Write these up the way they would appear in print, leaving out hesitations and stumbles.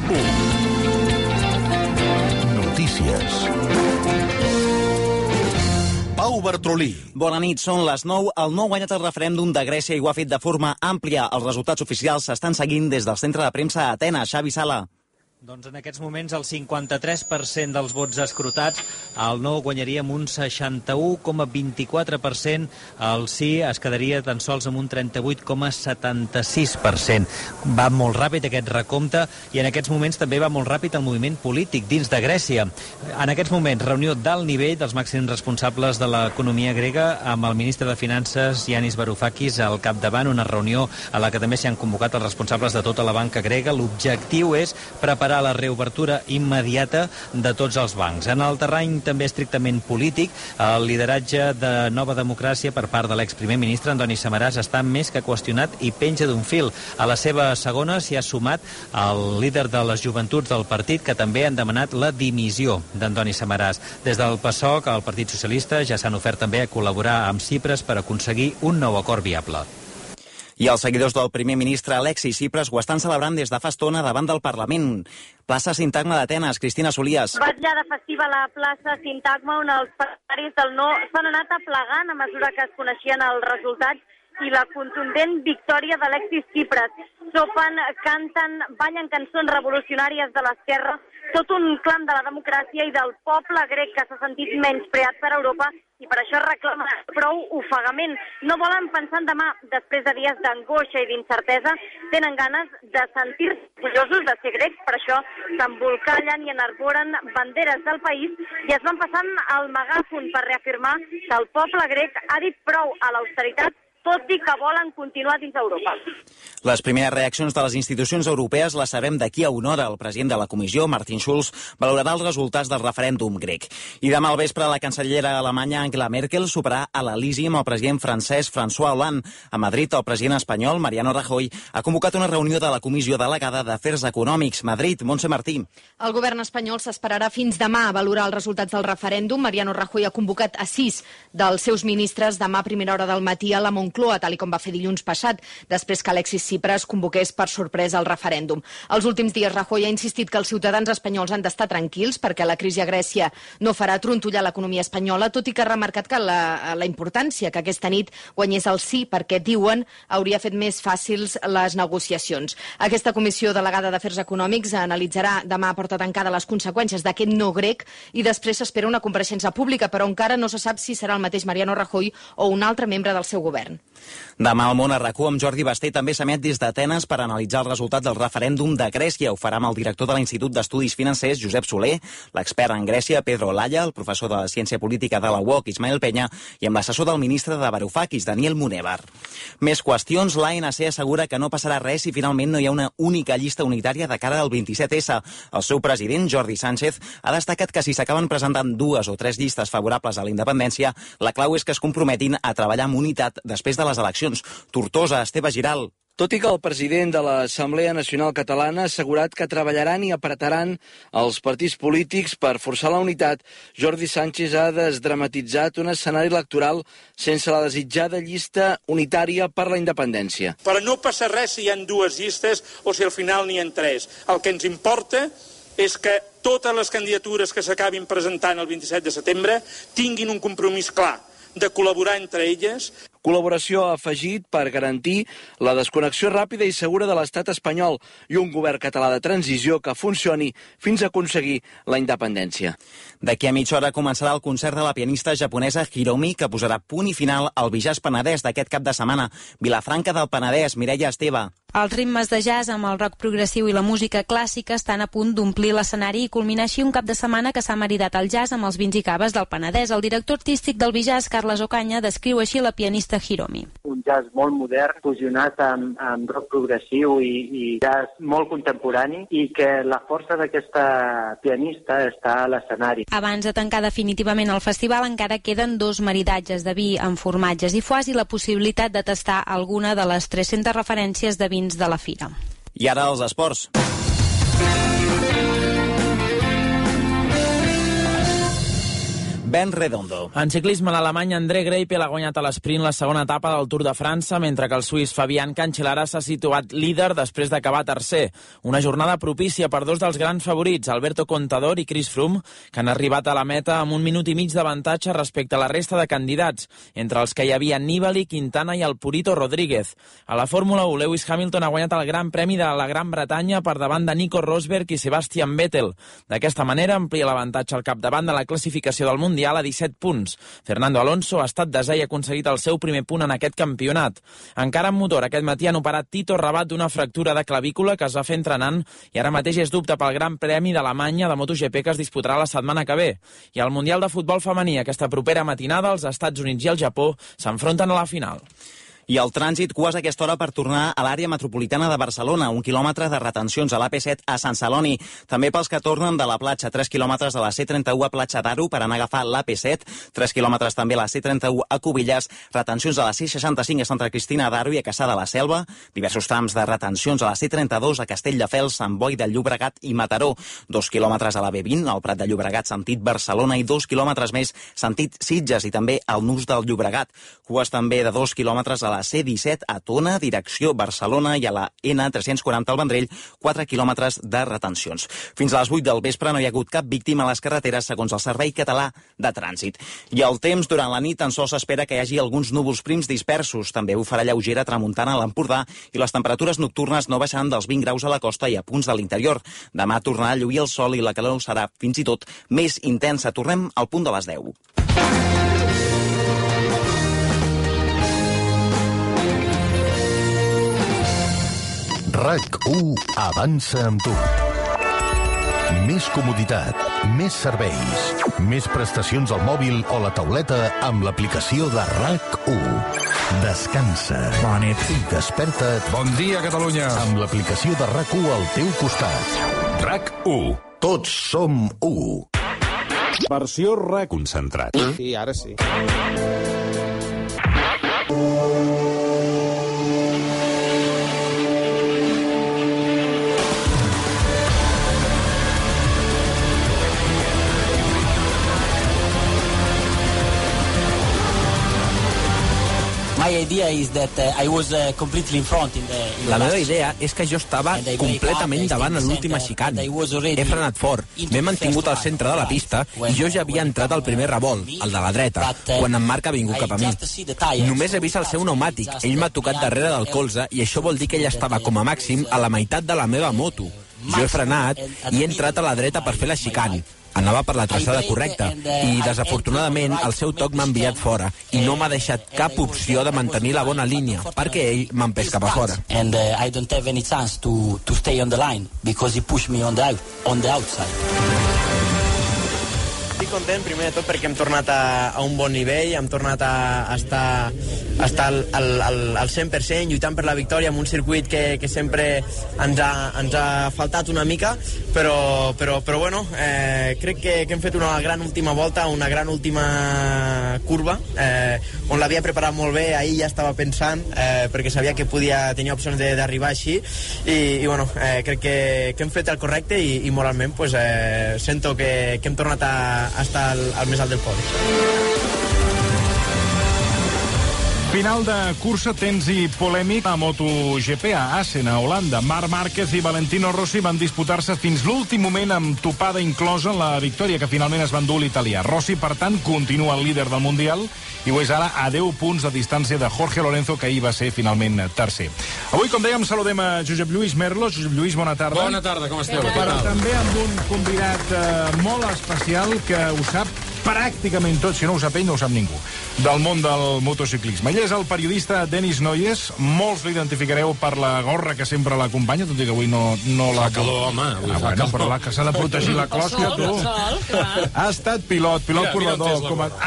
Notícies. Pau Bartrolí. Bona nit, són les 9. El nou ha guanyat el referèndum de Grècia i ho ha fet de forma àmplia. Els resultats oficials s'estan seguint des del centre de premsa a Atenes. Xavi Sala. Doncs en aquests moments el 53% dels vots escrutats, el no guanyaria amb un 61,24%, el sí es quedaria tan sols amb un 38,76%. Va molt ràpid aquest recompte i en aquests moments també va molt ràpid el moviment polític dins de Grècia. En aquests moments, reunió d'alt nivell dels màxims responsables de l'economia grega amb el ministre de Finances, Yanis Varoufakis, al capdavant, una reunió a la que també s'hi han convocat els responsables de tota la banca grega. L'objectiu és preparar la reobertura immediata de tots els bancs. En el terreny també estrictament polític, el lideratge de Nova Democràcia per part de l'exprimer ministre Antoni Samaràs està més que qüestionat i penja d'un fil. A la seva segona s'hi ha sumat el líder de les joventuts del partit, que també han demanat la dimissió d'Antoni Samaràs. Des del PASOK, el Partit Socialista, ja s'han ofert també a col·laborar amb Tsipras per aconseguir un nou acord viable. I els seguidors del primer ministre Alexis Tsipras ho estan celebrant des de fa estona davant del Parlament. Plaça Sintagma d'Atenes, Cristina Solías. Vetllada festiva a la plaça Sintagma, on els partidaris del no s'han anat aplegant a mesura que es coneixien els resultats i la contundent victòria d'Alexis Tsipras. Sopen, canten, ballen cançons revolucionàries de l'esquerra, tot un clam de la democràcia i del poble grec que s'ha sentit menyspreat per Europa i per això reclama prou ofegament. No volen pensar en demà, després de dies d'angoixa i d'incertesa, tenen ganes de sentir-se orgullosos de ser grecs, per això s'embolcallen i enarboren banderes del país i es van passant al megàfon per reafirmar que el poble grec ha dit prou a l'austeritat, tot i que volen continuar dins d'Europa. Les primeres reaccions de les institucions europees les sabem d'aquí a una hora. El president de la Comissió, Martin Schulz, valorarà els resultats del referèndum grec. I demà al vespre la cancellera alemanya Angela Merkel soparà a l'Elisi amb el president francès François Hollande. A Madrid, el president espanyol, Mariano Rajoy, ha convocat una reunió de la Comissió Delegada d'Afers Econòmics. Madrid, Montse Martí. El govern espanyol s'esperarà fins demà a valorar els resultats del referèndum. Mariano Rajoy ha convocat a 6 dels seus ministres demà a primera hora del matí a la Moncloa, tal com va fer dilluns passat, després que Alexis Tsipras convoqués per sorpresa el referèndum. Els últims dies Rajoy ha insistit que els ciutadans espanyols han d'estar tranquils perquè la crisi a Grècia no farà trontollar l'economia espanyola, tot i que ha remarcat que la importància que aquesta nit guanyés el sí, perquè, diuen, hauria fet més fàcils les negociacions. Aquesta comissió delegada d'Afers Econòmics analitzarà demà a porta tancada les conseqüències d'aquest no grec i després s'espera una compareixença pública, però encara no se sap si serà el mateix Mariano Rajoy o un altre membre del seu govern. Demà al Món a RAC1 amb Jordi Basté també s'emet des d'Atenes per analitzar els resultats del referèndum de Grècia. Ho farà amb el director de l'Institut d'Estudis Financers, Josep Soler, l'expert en Grècia, Pedro Olaya, el professor de Ciència Política de la UOC, Ismael Peña, i amb l'assessor del ministre de Varoufakis, Daniel Munevar. Més qüestions, l'ANC assegura que no passarà res si finalment no hi ha una única llista unitària de cara al 27S. El seu president, Jordi Sánchez, ha destacat que si s'acaben presentant 2 o 3 llistes favorables a la independència, la clau és que es comprometin a treballar amb unitat després de les eleccions. Tortosa, Esteve Giral. Tot i que el president de l'Assemblea Nacional Catalana ha assegurat que treballaran i apretaran els partits polítics per forçar la unitat, Jordi Sánchez ha desdramatitzat un escenari electoral sense la desitjada llista unitària per la independència. Però no passa res si hi ha 2 llistes o si al final n'hi ha 3. El que ens importa és que totes les candidatures que s'acabin presentant el 27 de setembre tinguin un compromís clar de col·laborar entre elles. Col·laboració ha afegit per garantir la desconnexió ràpida i segura de l'estat espanyol i un govern català de transició que funcioni fins a aconseguir la independència. D'aquí a mitja hora començarà el concert de la pianista japonesa Hiromi, que posarà punt i final al Bijazz Penedès d'aquest cap de setmana. Vilafranca del Penedès, Mireia Esteve. Els ritmes de jazz amb el rock progressiu i la música clàssica estan a punt d'omplir l'escenari i culminar així un cap de setmana que s'ha maridat el jazz amb els vins i caves del Penedès. El director artístic del Bijazz, Carles Ocaña, descriu així la pianista Hiromi. Un jazz molt modern, fusionat amb rock progressiu i jazz molt contemporani, i que la força d'aquesta pianista està a l'escenari. Abans de tancar definitivament el festival encara queden 2 maridatges de vi amb formatges i foies i la possibilitat de tastar alguna de les 300 referències de vins de la fira. I ara els esports. Ben Redondo. En ciclisme, l'alemany André Greipel ha guanyat a l'esprint la segona etapa del Tour de França, mentre que el suís Fabian Cancellara s'ha situat líder després d'acabar tercer. Una jornada propícia per dos dels grans favorits, Alberto Contador i Chris Froome, que han arribat a la meta amb 1 minut i mig d'avantatge respecte a la resta de candidats, entre els que hi havia Nibali, Quintana i el Purito Rodríguez. A la Fórmula 1, Lewis Hamilton ha guanyat el Gran Premi de la Gran Bretanya per davant de Nico Rosberg i Sebastian Vettel. D'aquesta manera amplia l'avantatge al capdavant de la classificació del Mundial a 17 punts. Fernando Alonso ha estat desè i ha aconseguit el seu primer punt en aquest campionat. Encara en motor, aquest matí han operat Tito Rabat d'una fractura de clavícula que es va fer entrenant i ara mateix és dubte pel Gran Premi d'Alemanya de MotoGP que es disputarà la setmana que ve. I al Mundial de Futbol Femení, aquesta propera matinada, els Estats Units i el Japó s'enfronten a la final. I el trànsit, cues a aquesta hora per tornar a l'àrea metropolitana de Barcelona, 1 quilòmetre de retencions a l'AP7 a Sant Celoni. També pels que tornen de la platja, 3 quilòmetres a la C31 a Platja d'Aro per anar a agafar l'AP7, 3 quilòmetres també a la C31 a Cubillàs, retencions a la C65 a Santa Cristina d'Aro i a Cassà de la Selva, diversos trams de retencions a la C32 a Castelldefels, Sant Boi de Llobregat i Mataró, 2 quilòmetres a la B20 al Prat de Llobregat sentit Barcelona i 2 quilòmetres més sentit Sitges i també al Nus del Llobregat. Cues també de 2 quilòmetres a la C17 a Tona, direcció Barcelona, i a la N340 al Vendrell, 4 quilòmetres de retencions. Fins a les 8 del vespre no hi ha hagut cap víctima a les carreteres, segons el Servei Català de Trànsit. I el temps, durant la nit, tan sols s'espera que hi hagi alguns núvols prims dispersos. També ho farà lleugera tramuntana a l'Empordà i les temperatures nocturnes no baixaran dels 20 graus a la costa i a punts de l'interior. Demà tornarà a lluir el sol i la calor serà fins i tot més intensa. Tornem al punt de les 10. RAC1 avança amb tu. Més comoditat, més serveis, més prestacions al mòbil o la tauleta amb l'aplicació de RAC1. Descansa. Bona nit. I desperta't. Bon dia, Catalunya. Amb l'aplicació de RAC1 al teu costat. RAC1. Tots som 1. Versió RAC concentrat. Sí, ara sí. La meva idea és que jo estava completament davant en l'última xicana. He frenat fort, m'he mantingut al centre de la pista i jo ja havia entrat al primer revolt, el de la dreta, quan en Marc ha vingut cap a mi. Només he vist el seu pneumàtic, ell m'ha tocat darrere del colze i això vol dir que ell estava com a màxim a la meitat de la meva moto. Jo he frenat i he entrat a la dreta per fer la xicana. Anava per la traçada correcta i, desafortunadament, el seu toc m'ha enviat fora i no m'ha deixat cap opció de mantenir la bona línia perquè ell m'ha empès cap a fora. And I don't have any chance to stay on the line because he pushed me on the outside. Estic content, primer de tot, perquè hem tornat a un bon nivell, hem tornat a estar al 100%, lluitant per la victòria en un circuit que sempre ens ha faltat una mica, però bueno, crec que hem fet una gran última volta, una gran última curva, on l'havia preparat molt bé, ahir ja estava pensant, perquè sabia que tenia opcions d'arribar així, i bueno, crec que hem fet el correcte i moralment pues, sento que hem tornat a estar al més alt del podi. Final de cursa tens i polèmic a MotoGP a Assen, a Holanda. Marc Márquez i Valentino Rossi van disputar-se fins l'últim moment amb topada inclosa en la victòria que finalment es va endur l'italià. Rossi, per tant, continua el líder del Mundial i ho és ara a 10 punts de distància de Jorge Lorenzo, que ahir va ser finalment tercer. Avui, com dèiem, saludem a Josep Lluís Merlo. Josep Lluís, bona tarda. Bona tarda, com esteu? Però també amb un convidat molt especial que ho sap pràcticament tot, si no ho sap ell, no ho sap ningú, del món del motociclisme. Ell és el periodista Denis Noyes. Molts l'identificareu per la gorra que sempre l'acompanya, tot i que avui no la... Fa calor, home. Bueno, però que s'ha de protegir la clòstia, tu. Ha estat pilot corredor.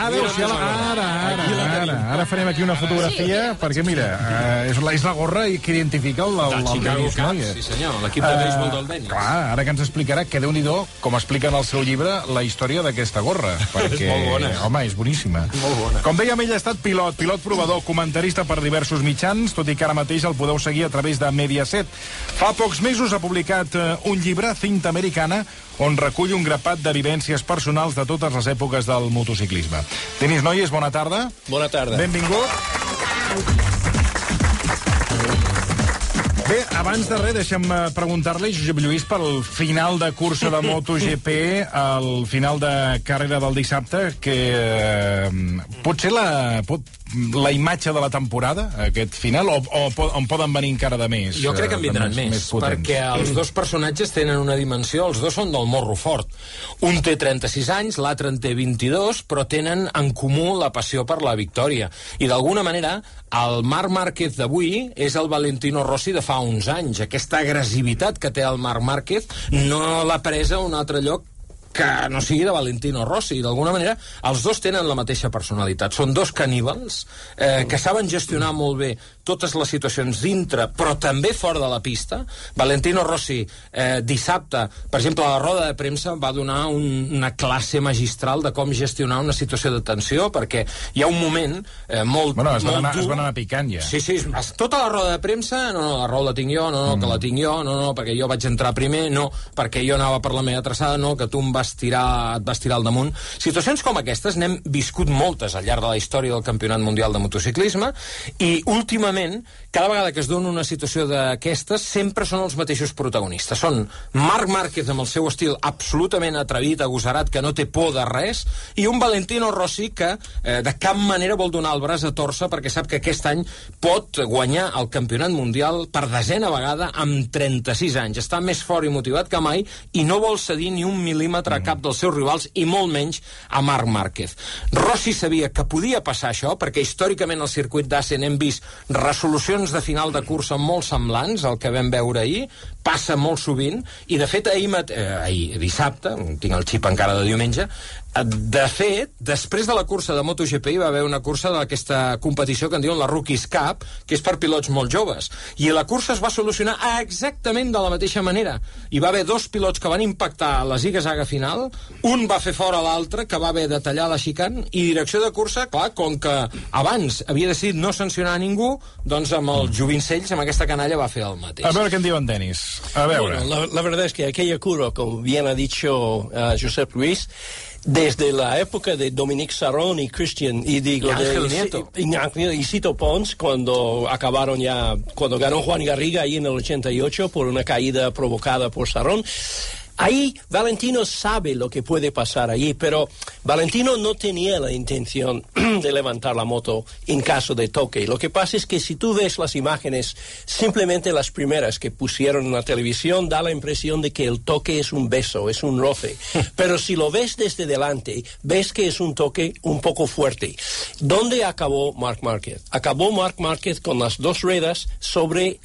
Ara farem aquí una fotografia, perquè mira, és la gorra que identifica el Denis Noyes. Sí senyor, l'equip de béisbol del Denis. Clar, ara que ens explicarà que Déu-n'hi-do, com explica en el seu llibre, la història d'aquesta gorra. Perquè, és molt bona. Home, és boníssima. Molt bona. Com dèiem, ell ha estat pilot provador, comentarista per diversos mitjans, tot i que ara mateix el podeu seguir a través de Mediaset. Fa pocs mesos ha publicat un llibre, Cinta Americana, on recull un grapat de vivències personals de totes les èpoques del motociclisme. Denis Noyes, bona tarda. Bona tarda. Benvingut. Bé, abans de res, deixa'm preguntar-li, Josep Lluís, pel final de cursa de MotoGP, el final de carrera del dissabte, que pot ser la imatge de la temporada, aquest final, o en poden venir encara de més? Jo crec que en vindran més perquè els dos personatges tenen una dimensió, els dos són del morro fort. Un té 36 anys, l'altre en té 22, però tenen en comú la passió per la victòria. I d'alguna manera, el Marc Márquez d'avui és el Valentino Rossi de fa uns anys. Aquesta agressivitat que té el Marc Márquez no l'ha presa a un altre lloc que no sigui de Valentino Rossi. D'alguna manera, els dos tenen la mateixa personalitat. Són dos caníbals que saben gestionar molt bé totes les situacions dintre, però també fora de la pista. Valentino Rossi, dissabte, per exemple, a la roda de premsa va donar una classe magistral de com gestionar una situació de tensió, perquè hi ha un moment molt dur. Es van anar picant, ja. Sí, tota la roda de premsa, no, la raó la tinc jo, no, que la tinc jo, no, perquè jo vaig entrar primer, no, perquè jo anava per la meva traçada, no, que tu et vas tirar al damunt. Situacions com aquestes n'hem viscut moltes al llarg de la història del Campionat Mundial de Motociclisme, i últimament, cada vegada que es dona una situació d'aquestes, sempre són els mateixos protagonistes. Són Marc Márquez amb el seu estil absolutament atrevit, agosarat, que no té por de res, i un Valentino Rossi que de cap manera vol donar el braç a torça perquè sap que aquest any pot guanyar el Campionat Mundial per 10ª vegada amb 36 anys. Està més fort i motivat que mai i no vol cedir ni un mil·límetre a cap dels seus rivals, i molt menys a Marc Márquez. Rossi sabia que podia passar això, perquè històricament al circuit d'Assen hem vist resolucions de final de cursa molt semblants al que vam veure ahir, passa molt sovint, i de fet ahir dissabte, tinc el xip encara de diumenge, de fet, després de la cursa de MotoGP hi va haver una cursa d'aquesta competició que en diuen la Rookies Cup, que és per pilots molt joves, i la cursa es va solucionar exactament de la mateixa manera. Hi va haver dos pilots que van impactar a la ziga-zaga final, un va fer fora l'altre, que va haver de tallar la xicant, i direcció de cursa, clar, com que abans havia decidit no sancionar a ningú, doncs amb els jovincells, amb aquesta canalla, va fer el mateix. A veure què en diuen, Denis. A veure. Bueno, la verdad es que aquella curva, como bien ha dicho Josep Luis, desde la época de Dominique Sarron y Christian y Cito Pons, cuando ganó Juan Garriga ahí en el 88 por una caída provocada por Sarron. Ahí Valentino sabe lo que puede pasar allí, pero Valentino no tenía la intención de levantar la moto en caso de toque. Lo que pasa es que si tú ves las imágenes, simplemente las primeras que pusieron en la televisión, da la impresión de que el toque es un beso, es un roce. Pero si lo ves desde delante, ves que es un toque un poco fuerte. ¿Dónde acabó Marc Márquez? Acabó Marc Márquez con las dos ruedas sobre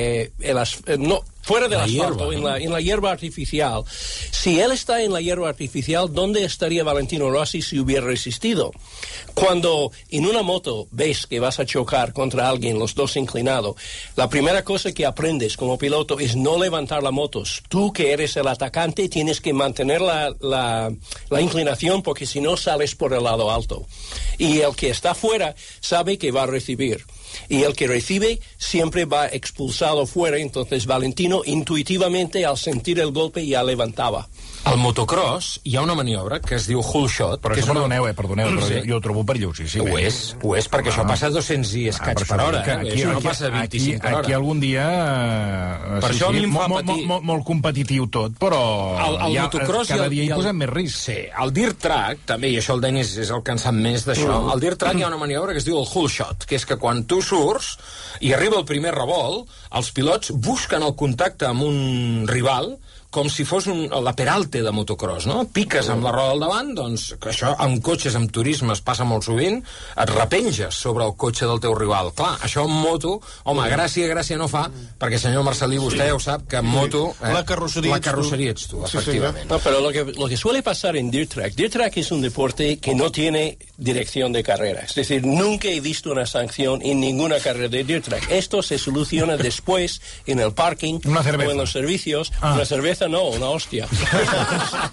fuera del asfalto, hierba, en la hierba artificial. Si él está en la hierba artificial, ¿dónde estaría Valentino Rossi si hubiera resistido? Cuando en una moto ves que vas a chocar contra alguien, los dos inclinados, la primera cosa que aprendes como piloto es no levantar la moto. Tú, que eres el atacante, tienes que mantener la inclinación, porque si no sales por el lado alto. Y el que está fuera sabe que va a recibir. Y el que recibe siempre va expulsado fuera, entonces Valentino intuitivamente al sentir el golpe ja levantava. Al motocross hi ha una maniobra que es diu hull shot. Però això, perdoneu, però jo ho trobo perillosíssim. Ho és, perquè això passa a 200 i escaig per hora. Això no passa a 25 per hora. Aquí algun dia... Per això a mi em fa patir... Molt competitiu tot, però cada dia hi posem més risc. Sí, el dirt track, també, i això el Denis és el que en sap més d'això, al dirt track hi ha una maniobra que es diu el hull shot, que és que quan tu surts i arriba el primer revolt, els pilots busquen el contacte amb un rival com si fos la peralte de motocross, no? Piques amb la roda al davant, doncs això amb cotxes, amb turisme es passa molt sovint, et repenges sobre el cotxe del teu rival. Clar, això en moto, home, gràcia no fa, perquè senyor Marcelí, vostè ja ho sap, que en moto la carrocería ets tu, efectivament. No, pero lo que suele pasar en dirt track es un deporte que no tiene dirección de carrera. Es decir, nunca he visto una sanción en ninguna carrera de dirt track. Esto se soluciona después en el parking o en los servicios. Una cerveza no, una hostia.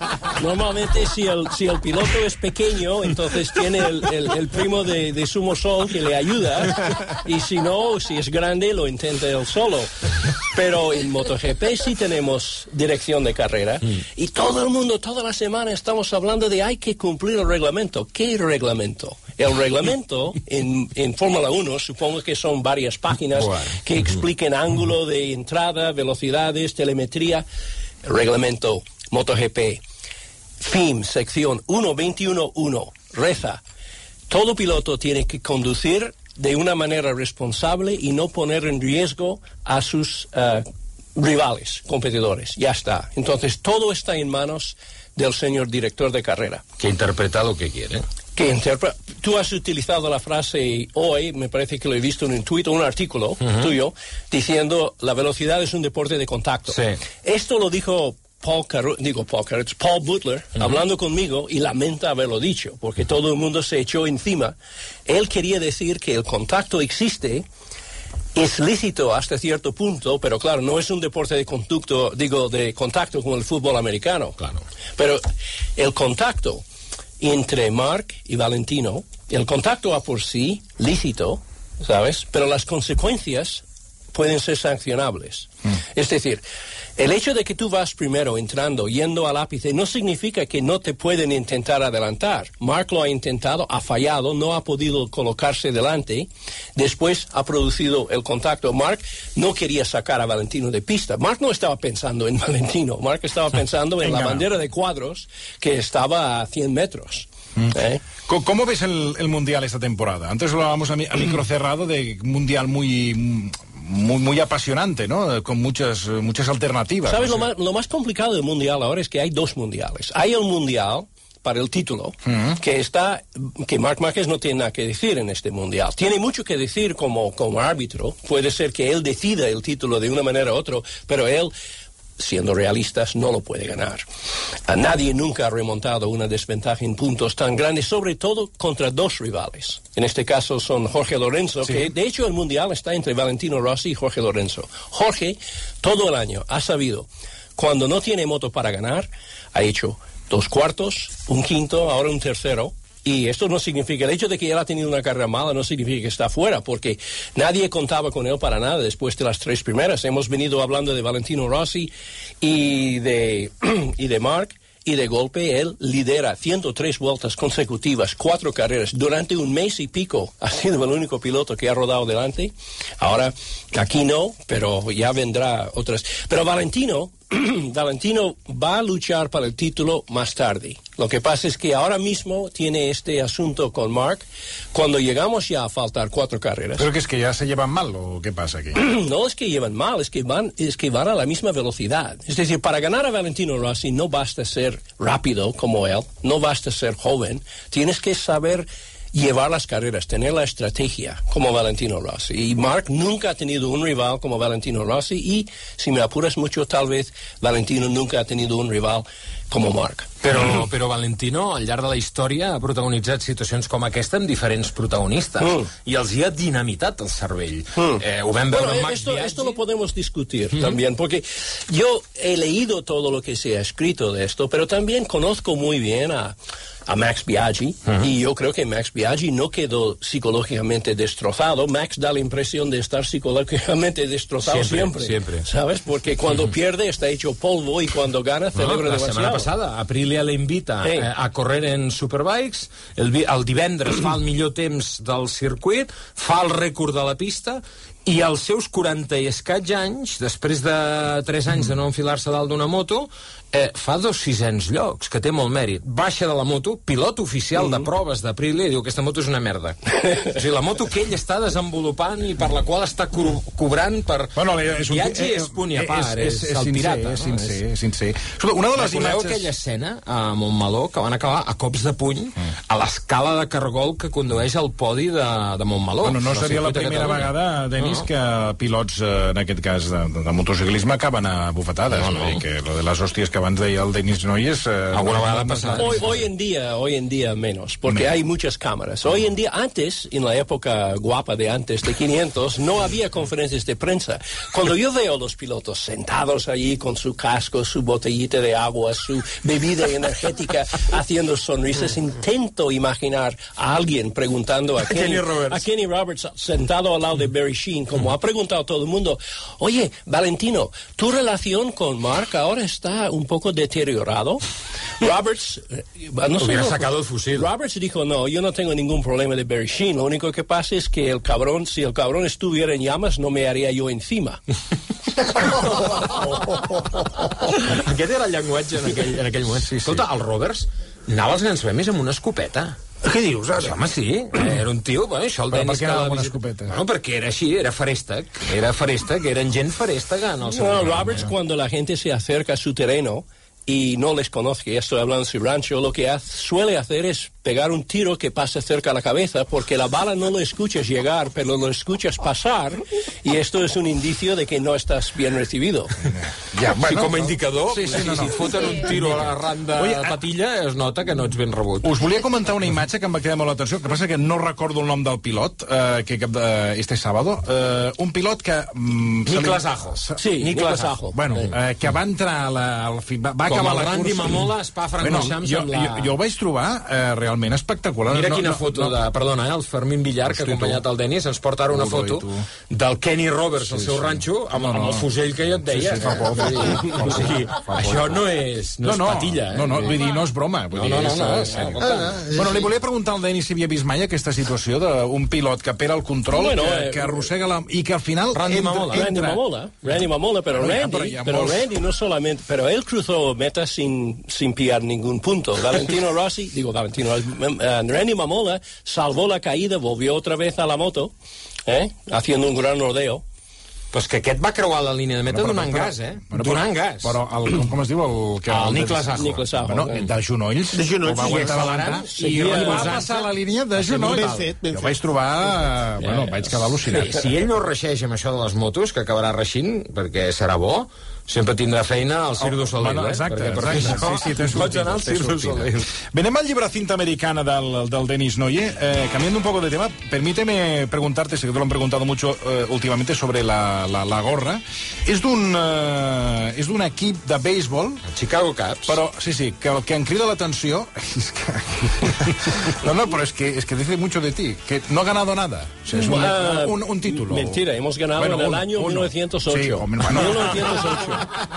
Normalmente si el piloto es pequeño, entonces tiene el primo de Sumo Sol que le ayuda, y si no, si es grande, lo intenta él solo. Pero en MotoGP sí tenemos dirección de carrera, y todo el mundo, toda la semana estamos hablando de hay que cumplir el reglamento. ¿Qué reglamento? El reglamento en Fórmula 1 supongo que son varias páginas que expliquen ángulo de entrada, velocidades, telemetría. El reglamento MotoGP, FIM, sección 1.21.1, reza: todo piloto tiene que conducir de una manera responsable y no poner en riesgo a sus rivales, competidores. Ya está. Entonces todo está en manos del señor director de carrera. Que interpreta lo que quiere. Tú has utilizado la frase hoy, me parece que lo he visto en un tuit o un artículo tuyo, diciendo la velocidad es un deporte de contacto. Sí. Esto lo dijo Paul Butler, hablando conmigo, y lamenta haberlo dicho, porque todo el mundo se echó encima. Él quería decir que el contacto existe, es lícito hasta cierto punto, pero claro, no es un deporte de contacto como el fútbol americano. Claro. Pero el contacto entre Marc y Valentino, el contacto a por sí, lícito, ¿sabes? Pero las consecuencias pueden ser sancionables. Es decir, el hecho de que tú vas primero entrando, yendo al ápice, no significa que no te pueden intentar adelantar. Marc lo ha intentado, ha fallado, no ha podido colocarse delante, después ha producido el contacto. Marc no quería sacar a Valentino de pista. Marc no estaba pensando en Valentino, Marc estaba pensando en la bandera de cuadros que estaba a 100 metros. ¿Cómo ves el Mundial esta temporada? Antes hablábamos a micro cerrado de Mundial muy apasionante, ¿no? Con muchas alternativas. ¿Sabes? Lo más complicado del Mundial ahora es que hay dos mundiales. Hay el Mundial para el título, que Marc Márquez no tiene nada que decir en este Mundial. Tiene mucho que decir como árbitro. Puede ser que él decida el título de una manera u otra, pero él, siendo realistas, no lo puede ganar. A nadie nunca ha remontado una desventaja en puntos tan grande, sobre todo contra dos rivales. En este caso son Jorge Lorenzo, que de hecho el Mundial está entre Valentino Rossi y Jorge Lorenzo. Jorge, todo el año, ha sabido, cuando no tiene moto para ganar, ha hecho 2 cuartos, un quinto, ahora un tercero. Y esto no significa, el hecho de que él ha tenido una carrera mala no significa que está fuera, porque nadie contaba con él para nada después de las 3 primeras. Hemos venido hablando de Valentino Rossi y de Marc, y de golpe él lidera 103 vueltas consecutivas, 4 carreras, durante un mes y pico. Ha sido el único piloto que ha rodado delante. Ahora, aquí no, pero ya vendrá otras. Pero Valentino va a luchar para el título más tarde. Lo que pasa es que ahora mismo tiene este asunto con Marc. Cuando llegamos ya a faltar 4 carreras. ¿Pero que es que ya se llevan mal o qué pasa aquí? No es que llevan mal, es que van a la misma velocidad. Es decir, para ganar a Valentino Rossi no basta ser rápido como él, no basta ser joven. Tienes que saber llevar las carreras, tener la estrategia como Valentino Rossi. Y Marc nunca ha tenido un rival como Valentino Rossi, y si me apuras mucho, tal vez Valentino nunca ha tenido un rival com a Marc. Però Valentino, al llarg de la història, ha protagonitzat situacions com aquesta amb diferents protagonistes, i els hi ha dinamitat el cervell. Ho vam veure amb Max Biaggi. Esto lo podemos discutir también, porque yo he leído todo lo que se ha escrito de esto, pero también conozco muy bien a Max Biaggi, y yo creo que Max Biaggi no quedó psicológicamente destrozado. Max da la impresión de estar psicológicamente destrozado siempre. ¿Sabes? Porque cuando pierde está hecho polvo, y cuando gana celebra demasiado. La setmana passada, Aprilia le invita a correr en Superbikes, el divendres fa el millor temps del circuit, fa el rècord de la pista, i als seus 40 i escaig anys, després de 3 anys de no enfilar-se dalt d'una moto, fa 2 sisens llocs, que té molt mèrit. Baixa de la moto, pilot oficial de proves d'Aprilia, i diu que aquesta moto és una merda. O sigui, la moto que ell està desenvolupant i per la qual està cobrant per... Viatge és punt i a part, és el pirata. És sincer. Una de les Recordeu aquella escena a Montmeló que van acabar a cops de puny a l'escala de cargol que condueix al podi de Montmeló. No seria la primera vegada, Denis, vist que pilots, en aquest cas de motociclisme, acaben a bufetades. Que lo de las hostias que abans deia el Denis Noyes... Alguna vegada pasa. Hoy en día menos, porque hay muchas cámaras. Hoy en día, antes, en la época guapa de antes, de 500, no había conferencias de prensa. Cuando yo veo a los pilotos sentados allí con su casco, su botellita de agua, su bebida energética, haciendo sonrisas, intento imaginar a alguien preguntando a Kenny Roberts sentado al lado de Barry Sheen, como ha preguntado todo el mundo, oye, Valentino, ¿tu relación con Mark ahora está un poco deteriorado? Roberts hubiera sacado el fusil. Roberts dijo, no, yo no tengo ningún problema de Barry Sheen, lo único que pasa es que si el cabrón estuviera en llamas, no me haría yo encima. Aquest era el llenguatge en aquell moment. Escolta, el Roberts anava als grans premis amb una escopeta. Què dius, ara? Home, sí, era un tio... Bueno, això el Però Dennis per què anava amb una escopeta? Bueno, perquè era així, era farèstec, eren gent farèstega en el seu... No, Roberts, cuando la gente se acerca a su terreno y no les conoce, ya estoy hablando de su rancho, lo que suele hacer es pegar un tiro que pase cerca a la cabeza, porque la bala no lo escuchas llegar, pero lo escuchas pasar, y esto es un indicio de que no estás bien recibido. Ja, bueno, com a indicador, si et foten un tiro a l'arran de patilla, es nota que no ets ben rebut. Us volia comentar una imatge que em va cridar molt l'atenció, que passa que no recordo el nom del pilot, que este sábado, un pilot que... Nicolás Ajo. Sí, Nicolás Ajo. Bueno, que va entrar va acabar la cursa... Com el Randy Mamola, Spa-Francorchamps amb la... Jo ho vaig trobar realment espectacular. Mira quina foto de... Perdona, el Fermín Villar, que ha acompanyat el Denis, ens porta ara una foto del Kenny Roberts al seu ranxo amb el fusell que jo et deia. Això no és patilla. Vull dir, no és broma. Bueno, li volia preguntar al Denis si havia vist mai aquesta situació d'un pilot que perd el control, que arrossega i que al final... Randy Mamola, pero Randy no solamente... Pero él cruzó meta sin pillar ningún punto. Randy Mamola salvó la caída, volvió otra vez a la moto, haciendo un gran rodeo. Pues que aquest va creuar la línia de meta donant gas, donant gas. Però, com es diu? El Nicolás Ajo. Bueno, de genolls. De genolls, va aguantar l'entrar i va passar la línia de genolls. Jo vaig trobar... Bueno, vaig quedar al·lucinat. Si ell no reixeix amb això de les motos, que acabarà reixint, perquè serà bo, sempre tindrà feina al Cirque du Soleil. Exacte. Sí, pots anar al Cirque du Soleil. Venem al llibre Cinta Americana del Denis Noye. Cambiando un poco de tema, permíteme preguntarte, sé que te lo han preguntado mucho últimamente, sobre la gorra. És d'un equip de béisbol, Chicago Cubs. Però, sí, que el que em crida l'atenció és que... No, pero es que dice mucho de ti, que no ha ganado nada. O sea, es un título. Mentira, hemos ganado en el año 1908. Sí, 1908.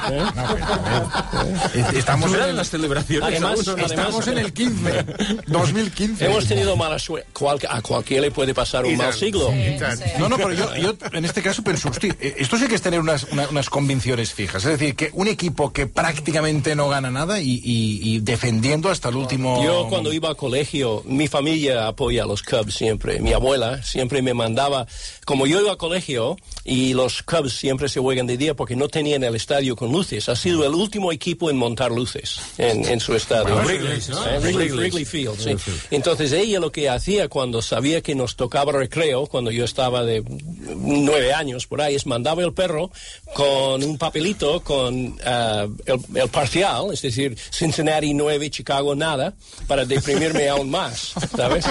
Estamos en las celebraciones. Estamos en el 2015. Hemos tenido mala suerte. A cualquiera le puede pasar un mal siglo. No, pero yo en este caso pienso, hostia, esto sí que es tener unas convicciones fijas. Es decir, que un equipo que prácticamente no gana nada y defendiendo hasta el último... Yo cuando iba al colegio, mi familia apoya a los Cubs siempre. Mi abuela siempre me mandaba... Como yo iba al colegio y los Cubs siempre se juegan de día porque no tenían el estadio con luces. Ha sido el último equipo en montar luces en su estadio. Wrigley Field, sí. Entonces ella lo que hacía cuando sabía que nos tocaba recreo, cuando yo estaba de 9 años por ahí, es mandaba el perro con un papelito con el parcial, es decir, Cincinnati 9, Chicago nada, para deprimirme aún más, ¿sabes?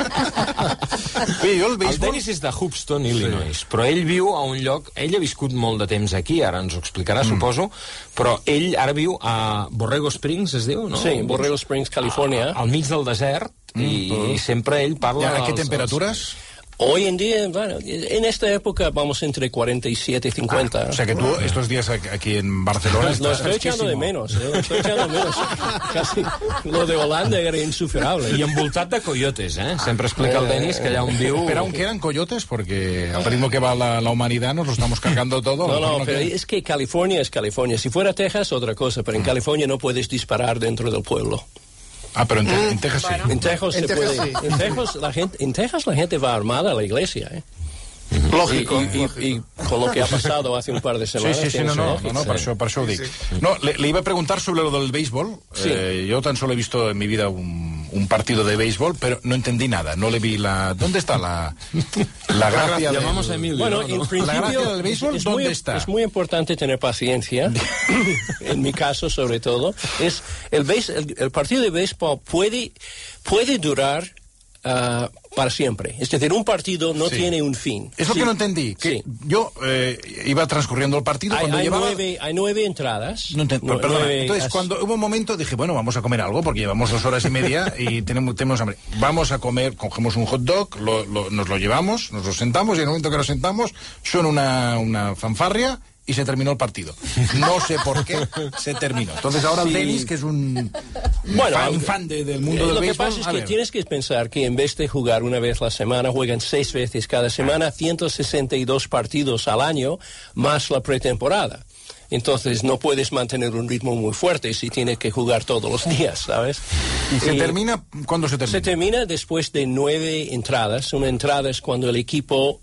El Dennis és de Houston, Illinois, però ell viu a un lloc... Ell ha viscut molt de temps aquí, ara ens ho explicarà, suposo, però ell ara viu a Borrego Springs, es diu, no? Sí, Borrego Springs, Califòrnia. Al mig del desert, i sempre ell parla... ¿A qué temperaturas? Hoy en día, bueno, en esta época vamos entre 47 y 50. O sea que tú estos días aquí en Barcelona lo estoy echando de menos, Casi lo de Holanda era insufrible. I envoltat de coyotes, Sempre explica el Denis que allà on viu... Pero aún quedan coyotes porque al ritmo que va la humanidad nos lo estamos cargando todo. No, pero es que California es California. Si fuera Texas, otra cosa, pero en California no puedes disparar dentro del pueblo. Pero en Texas sí. En Texas se puede. Sí. En Texas la gente va armada a la iglesia, Lógico. Y con lo que ha pasado hace un par de semanas. Sí, no, per això ho dic. No, le iba a preguntar sobre lo del béisbol. Yo tan solo he visto en mi vida un un partido de béisbol, pero no entendí nada, no le vi ¿dónde está la gracia Llamamos a Emilio. Bueno, en principio, la gracia del béisbol, ¿dónde está? Es muy importante tener paciencia, en mi caso sobre todo. El partido de béisbol puede durar para siempre. Es decir, un partido no tiene un fin. Es lo que no entendí. Que yo iba transcurriendo el partido cuando llevaba... Hay 9 entradas. Perdona. Entonces, cuando hubo un momento, dije, bueno, vamos a comer algo, porque llevamos 2 horas y media y tenemos hambre. Vamos a comer, cogemos un hot dog, nos lo llevamos, nos lo sentamos, y en el momento que lo sentamos, suena una fanfarria y se terminó el partido. No sé por qué se terminó. Entonces ahora el Denis, que es un fan del mundo del béisbol... Lo que pasa es que tienes que pensar que en vez de jugar una vez a la semana, juegan 6 veces cada semana, 162 partidos al año, más la pretemporada. Entonces no puedes mantener un ritmo muy fuerte si tienes que jugar todos los días, ¿sabes? ¿Y se termina? ¿Cuándo se termina? Se termina después de 9 entradas. Una entrada es cuando el equipo,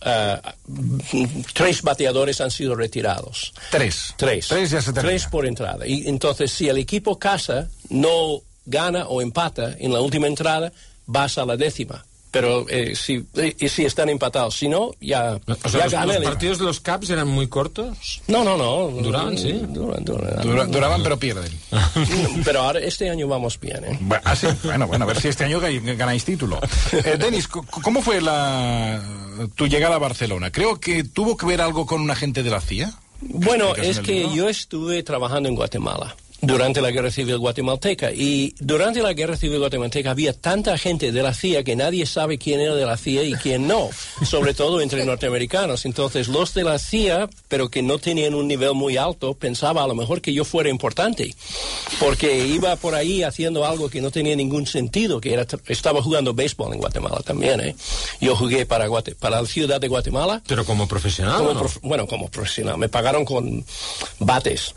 3 bateadores han sido retirados. 3 ya se termina. 3 por entrada. Y entonces si el equipo casa no gana o empata en la última entrada, vas a la 10ª. Pero si están empatados, si no, ya ¿Los partidos de los Caps eran muy cortos? No. ¿Duraban, sí? Duraban, pero pierden. Pero ahora, este año vamos bien, ¿eh? Sí. Bueno, a ver si este año ganáis título. Denis, ¿cómo fue tu llegada a Barcelona? Creo que tuvo que ver algo con un agente de la CIA. Bueno, es que yo estuve trabajando en Guatemala durante la Guerra Civil Guatemalteca, y durante la Guerra Civil Guatemalteca había tanta gente de la CIA que nadie sabe quién era de la CIA y quién no, sobre todo entre norteamericanos. Entonces los de la CIA, pero que no tenían un nivel muy alto, pensaba a lo mejor que yo fuera importante, porque iba por ahí haciendo algo que no tenía ningún sentido, que estaba jugando béisbol en Guatemala también, ¿eh? Yo jugué para la ciudad de Guatemala. ¿Pero como profesional? Como profesional. Me pagaron con bates.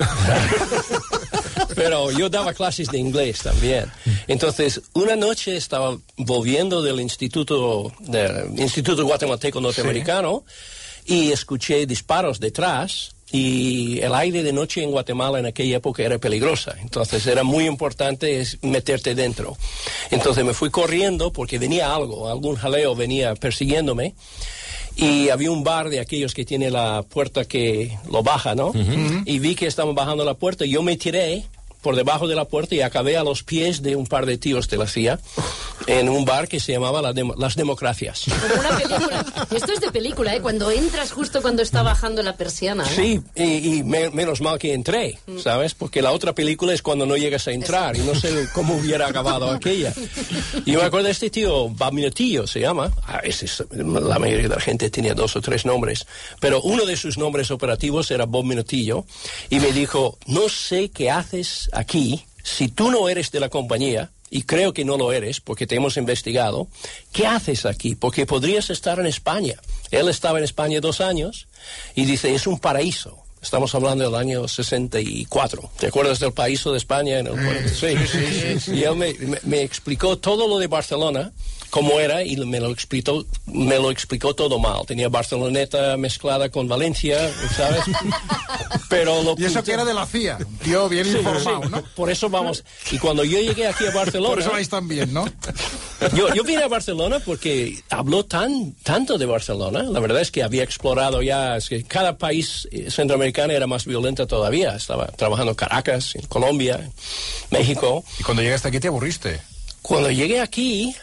Pero yo daba clases de inglés también. Entonces, una noche estaba volviendo del Instituto Guatemalteco Norteamericano, y escuché disparos detrás, y el aire de noche en Guatemala en aquella época era peligrosa. Entonces era muy importante meterte dentro. Entonces me fui corriendo porque venía algún jaleo venía persiguiéndome. Y había un bar de aquellos que tiene la puerta que lo baja, ¿no? Y vi que estaban bajando la puerta, y yo me tiré por debajo de la puerta y acabé a los pies de un par de tíos de la CIA en un bar que se llamaba Las Democracias. Como una película. Esto es de película, ¿eh? Cuando entras justo cuando está bajando la persiana, ¿eh? Sí, y menos mal que entré, ¿sabes? Porque la otra película es cuando no llegas a entrar, y no sé cómo hubiera acabado aquella. Y me acuerdo de este tío, Bob Minutillo se llama. La mayoría de la gente tenía 2 o 3 nombres, pero uno de sus nombres operativos era Bob Minutillo, y me dijo, no sé qué haces aquí, si tú no eres de la compañía, y creo que no lo eres porque te hemos investigado, ¿qué haces aquí? Porque podrías estar en España. Él estaba en España 2 años, y dice, es un paraíso. Estamos hablando del año 64. ¿Te acuerdas del paraíso de España? Sí. Y él me explicó todo lo de Barcelona, cómo era, y me lo explicó todo mal. Tenía Barceloneta mezclada con Valencia, ¿sabes? Pero y eso que era de la CIA, tío bien informado, ¿no? Por eso vamos. Y cuando yo llegué aquí a Barcelona... Por eso vais tan bien, ¿no? Yo vine a Barcelona porque habló tanto de Barcelona. La verdad es que había explorado ya... Es que cada país centroamericano era más violento todavía. Estaba trabajando en Caracas, en Colombia, en México. ¿Y cuando llegaste aquí te aburriste? Cuando llegué aquí,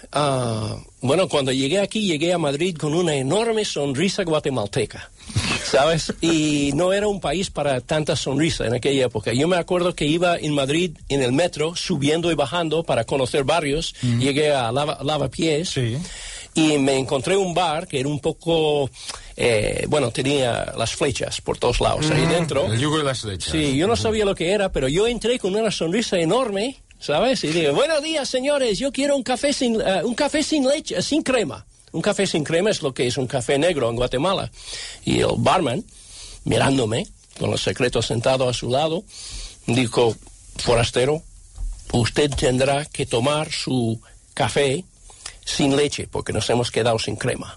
llegué a Madrid con una enorme sonrisa guatemalteca, ¿sabes? Y no era un país para tanta sonrisa en aquella época. Yo me acuerdo que iba en Madrid en el metro, subiendo y bajando para conocer barrios. Llegué a Lavapiés. Sí. Y me encontré un bar que era un poco... tenía las flechas por todos lados ahí dentro. El yugo de las flechas. Sí, yo no sabía lo que era, pero yo entré con una sonrisa enorme, ¿sabes? Y digo, buenos días, señores, yo quiero un café sin leche, sin crema. Un café sin crema es lo que es un café negro en Guatemala. Y el barman, mirándome, con los secretos sentado a su lado, dijo, forastero, usted tendrá que tomar su café sin leche, porque nos hemos quedado sin crema.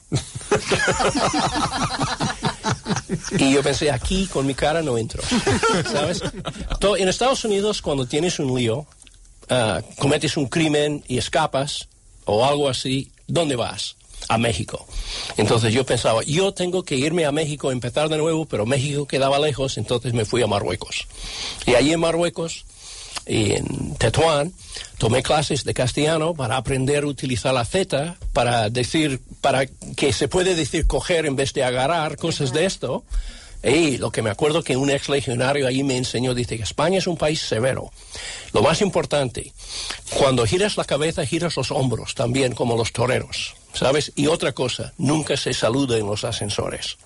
Y yo pensé, aquí con mi cara no entro, ¿sabes? En Estados Unidos, cuando tienes un lío, cometes un crimen y escapas o algo así, ¿dónde vas? A México. Entonces yo pensaba, yo tengo que irme a México, empezar de nuevo, pero México quedaba lejos, entonces me fui a Marruecos. Y allí en Marruecos, en Tetuán, tomé clases de castellano para aprender a utilizar la Z, para que se puede decir coger en vez de agarrar, cosas de esto. Y lo que me acuerdo que un ex legionario ahí me enseñó, dice que España es un país severo. Lo más importante, cuando giras la cabeza, giras los hombros también, como los toreros, ¿sabes? Y otra cosa, nunca se saluda en los ascensores.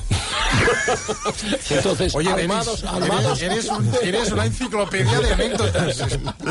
Entonces, oye, armados. Eres una enciclopedia de anécdotas.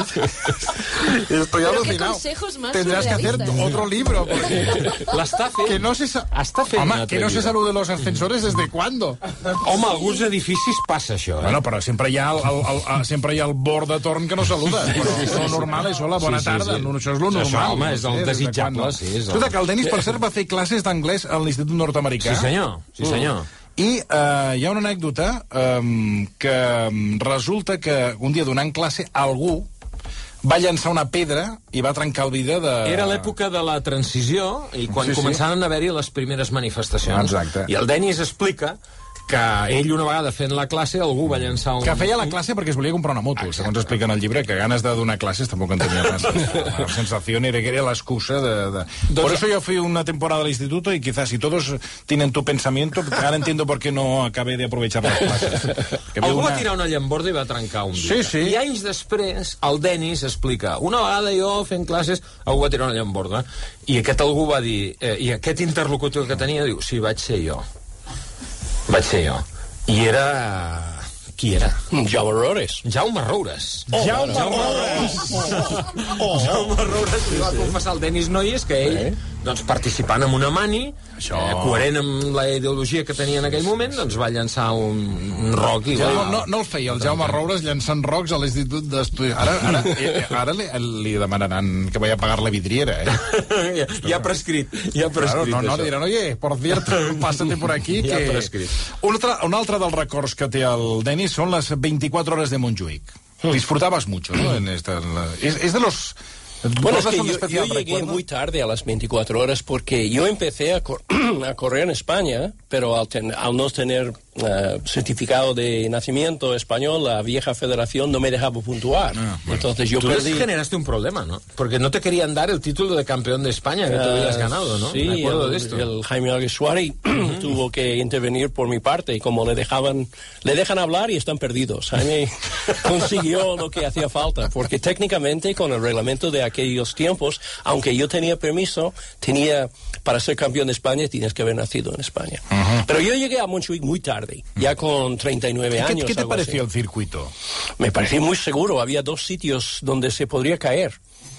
Estoy alucinado. Tendrás que hacer otro libro. L'està fent. Que no se salude los ascensores, ¿desde cuándo? Home, a alguns edificis passa això, Bueno, però sempre hi ha el bord de torn que no saluda. Però lo normal és, hola, bona tarda. Això és lo normal. Això, home, és el desitjable, sí. Escolta, que el Denis, per cert, va fer classes d'anglès a l'Institut Nord-Americà. Sí, senyor. I hi ha una anècdota que resulta que un dia donant classe algú va llançar una pedra i va trencar el vidre de... Era l'època de la transició i quan començaven a haver-hi les primeres manifestacions. Exacte. I el Denis explica que ell una vegada fent la classe algú va llançar un... Que feia la classe perquè es volia comprar una moto. Segons explica en el llibre, que ganes de donar classes tampoc en tenia massa. La sensación era que era la excusa de... Por eso yo fui una temporada al instituto y quizás si todos tienen tu pensamiento, ahora entiendo por qué no acabé de aprovechar las clases. Algú va tirar una llamborda i va trencar un vidre. Sí. I anys després, el Denis explica, una vegada jo fent classes, algú va tirar una llamborda, i aquest algú va dir, i aquest interlocutor que tenia diu, sí, vaig ser jo. I era... Qui era? Jaume Roures. Jaume Roures. Jaume Roures! Jaume Roures li va confessar al Denis Noyes que ell, doncs, participant en una mani, coherent amb la ideologia que tenia en aquell moment, doncs va llançar un roc i no el feia, el Jaume Roures llançant rocs a l'Institut d'Estudis. Ara li demanaran que vaya a pagar la vidriera, Ja ha prescrit, Claro, no, diran, oye, por cierto, pásate por aquí, que... Ja ha prescrit. Un altre dels records que té el Denis son las 24 horas de Montjuïc. Disfrutabas mucho, ¿no? Es de los... Bueno, es que yo llegué muy tarde a las 24 horas porque yo empecé a correr en España, pero al no tener certificado de nacimiento español, la vieja federación no me dejaba puntuar. Entonces yo perdí... Tú generaste un problema, ¿no? Porque no te querían dar el título de campeón de España que tú habías ganado, ¿no? Sí, me acuerdo de esto. El Jaime Alguersuari tuvo que intervenir por mi parte y como le dejan hablar y están perdidos. Jaime consiguió lo que hacía falta, porque técnicamente con el reglamento de aquellos tiempos, aunque yo tenía permiso, para ser campeón de España tienes que haber nacido en España. Pero yo llegué a Montjuïc muy tarde, ya con 39 años. ¿Qué te pareció el circuito? Me pareció muy seguro, había 2 sitios donde se podría caer.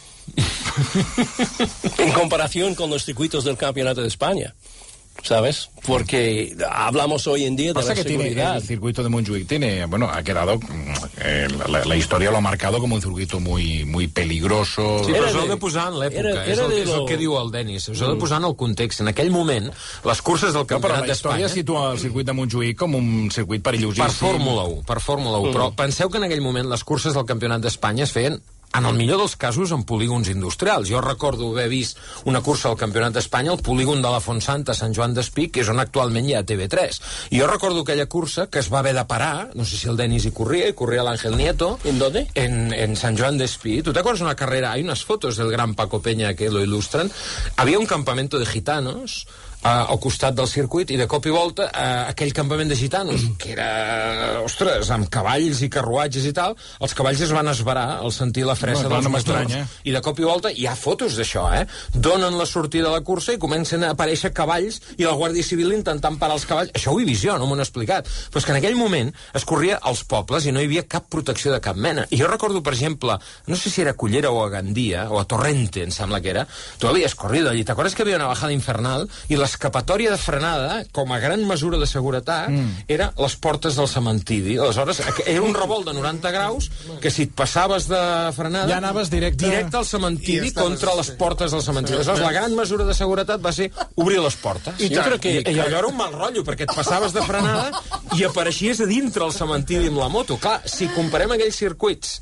En comparación con los circuitos del Campeonato de España. ¿Sabes? Porque hablamos hoy en día de la seguridad. El circuito de Montjuïc ha quedado, la historia lo ha marcado como un circuito muy peligroso. Sí, però us heu de posar en l'època, és el que diu el Denis, us heu de posar en el context. En aquell moment, les curses del Campionat d'Espanya... La història situa el circuit de Montjuïc com un circuit perillosíssim. Per Fórmula 1, però penseu que en aquell moment les curses del Campionat d'Espanya es feien en el millor dels casos en polígons industrials. Jo recordo haver vist una cursa al Campionat d'Espanya al polígon de la Fontsanta, Sant Joan d'Espí, que és on actualment hi ha TV3. I jo recordo aquella cursa que es va haver de parar, no sé si el Denis hi corria l'Ángel Nieto. ¿En dónde? En San Joan d'Espí. ¿Tú te acuerdas de una carrera? Hay unas fotos del gran Paco Peña que lo ilustran. Había un campamento de gitanos al costat del circuit i de cop i volta aquell campament de gitanos que era, ostres, amb cavalls i carruatges i tal, els cavalls es van esverar al sentir la fressa dels motors i de cop i volta, hi ha fotos d'això donen la sortida de la cursa i comencen a aparèixer cavalls i la Guàrdia Civil intentant parar els cavalls. Això ho he vist jo, no m'ho han explicat, però és que en aquell moment es corria als pobles i no hi havia cap protecció de cap mena. I jo recordo, per exemple, no sé si era a Cullera o a Gandia o a Torrente, em sembla que era, tu havies corrido allí, t'acordes que havia una bajada infernal i l'escapatòria de frenada, com a gran mesura de seguretat, era les portes del cementiri. Aleshores, era un revolt de 90 graus que si et passaves de frenada... Ja anaves directe al cementiri contra les portes del cementiri. Aleshores, la gran mesura de seguretat va ser obrir les portes. I jo crec que allò era un mal rotllo, perquè et passaves de frenada i apareixies a dintre el cementiri amb la moto. Clar, si comparem aquells circuits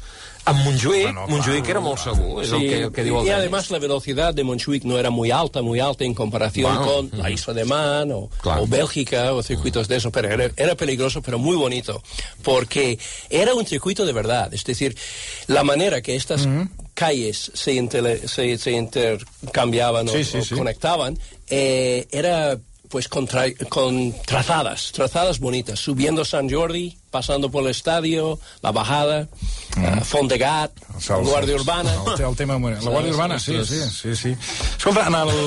Amb Montjuïc era molt segur, és el que diu el y Denis. además la velocidad de Montjuïc no era muy alta en comparación con la Isla de Man o Bélgica o circuitos de eso, pero era peligroso, pero muy bonito, porque era un circuito de verdad, es decir, la manera que estas calles se intercambiaban o conectaban era pues con trazadas bonitas, subiendo San Jordi, pasando por el estadio, la bajada, Fondegat, Guàrdia Urbana... El tema, la Guàrdia Urbana, sí. Escolta,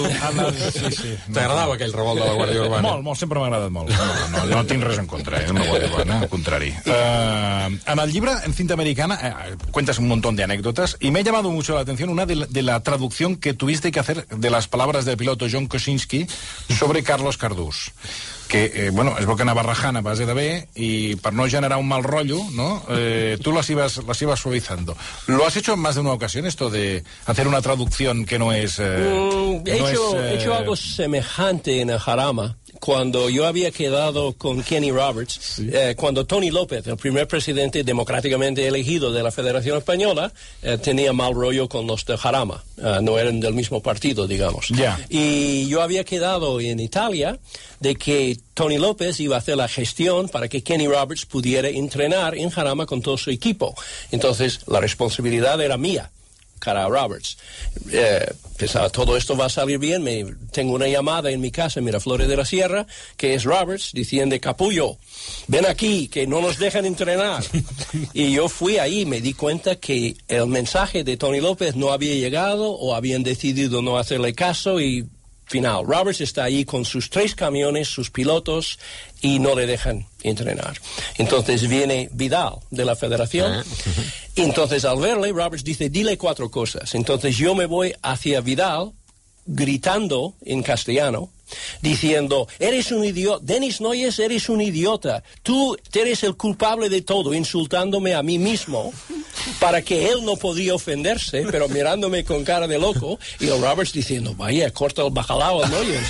T'agradava aquell revolt de la Guàrdia Urbana? Molt, sempre m'ha agradat molt. No tinc res en contra, amb la Guàrdia Urbana, al contrari. En el llibre, en cinta americana, cuentas un montón de anécdotas, y me ha llamado mucho la atención una de la traducción que tuviste que hacer de las palabras del piloto John Kosinski sobre Carlos Cardús, que, bueno, es veu que anava rajant a base de bé, y per no generar un mal rollo, ¿no? Tú las ibas suavizando. ¿Lo has hecho en más de una ocasión, esto de hacer una traducción que no es... He hecho algo semejante en el Jarama, cuando yo había quedado con Kenny Roberts, cuando Tony López, el primer presidente democráticamente elegido de la Federación Española, tenía mal rollo con los de Jarama, no eran del mismo partido, digamos. Y yo había quedado en Italia de que Tony López iba a hacer la gestión para que Kenny Roberts pudiera entrenar en Jarama con todo su equipo. Entonces, la responsabilidad era mía, cara a Roberts. Pensaba, todo esto va a salir bien. Tengo una llamada en mi casa en Miraflores de la Sierra, que es Roberts, diciendo, Capullo, ven aquí, que no nos dejan entrenar. Y yo fui ahí y me di cuenta que el mensaje de Tony López no había llegado o habían decidido no hacerle caso y... Final, Roberts está ahí con sus 3 camiones, sus pilotos, y no le dejan entrenar. Entonces viene Vidal de la federación, y entonces al verle, Roberts dice, dile 4 cosas. Entonces yo me voy hacia Vidal, gritando en castellano, diciendo, eres un idiota, Denis Noyes, eres un idiota, tú eres el culpable de todo, insultándome a mí mismo, para que él no podía ofenderse, pero mirándome con cara de loco, y el Roberts diciendo, vaya, corta el bacalao al Noyes.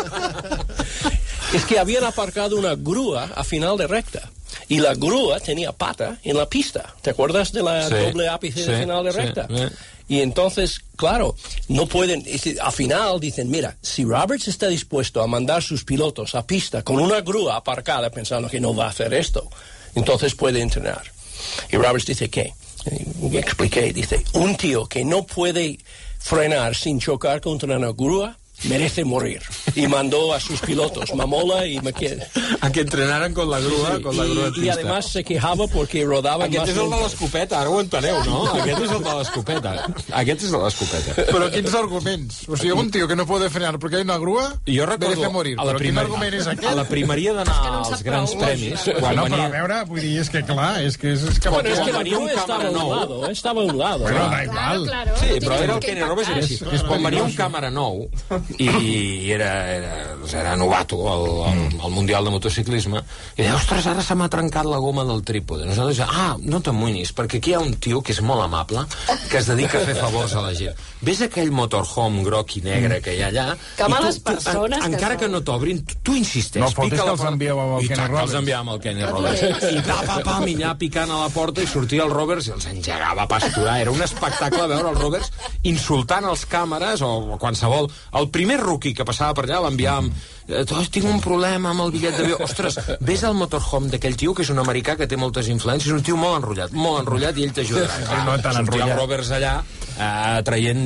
Es que habían aparcado una grúa a final de recta, y la grúa tenía pata en la pista. ¿Te acuerdas de la doble ápice de final de recta? Y entonces, claro, no pueden, al final dicen, mira, si Roberts está dispuesto a mandar sus pilotos a pista con una grúa aparcada pensando que no va a hacer esto, entonces puede entrenar. Y Roberts dice, ¿qué? Y expliqué, dice, un tío que no puede frenar sin chocar contra una grúa merece morir. Y mandó a sus pilotos, Mamola y McKenna, a que entrenaran con la grúa, de pista. I además se quejava porque rodaven Aquest és el de l'escopeta, ara ho enteneu, no? Aquest és el de l'escopeta. Però quins arguments? O sigui, un tio que no puede frenar perquè hi ha una grua, merece morir. Però quin argument és aquest? A la primeria d'anar als grans premis... Bueno, però a veure, vull dir, és que clar, és que venia un càmera nou. Estava a un lado. Bueno, da igual. Sí, però era el Kenny Roberts, era així. Quan venia un càmera nou, i era novato al Mundial de Motociclisme, i deia, ostres, ara se m'ha trencat la goma del trípode. Nosaltres dèiem, no t'amoïnis, perquè aquí hi ha un tio que és molt amable, que es dedica a fer favors a la gent. Ves aquell motorhome groc i negre que hi ha allà, que males persones encara que no t'obrin, tu insisteix. No, fotis que els enviàvem al Kenny Roberts. Els enviàvem al Kenny Roberts. I pam, allà picant a la porta, i sortia el Roberts i els engegava a pasturar. Era un espectacle veure el Roberts insultant els càmeres o qualsevol. El primer rookie que passava per allà l'enviàvem, tinc un problema amb el bitllet d'avió. Ostres, ves al motorhome d'aquell tio, que és un americà que té moltes influències, un tio molt enrotllat, i ell t'ajudarà. No tan enrotllat. El Roberts allà traient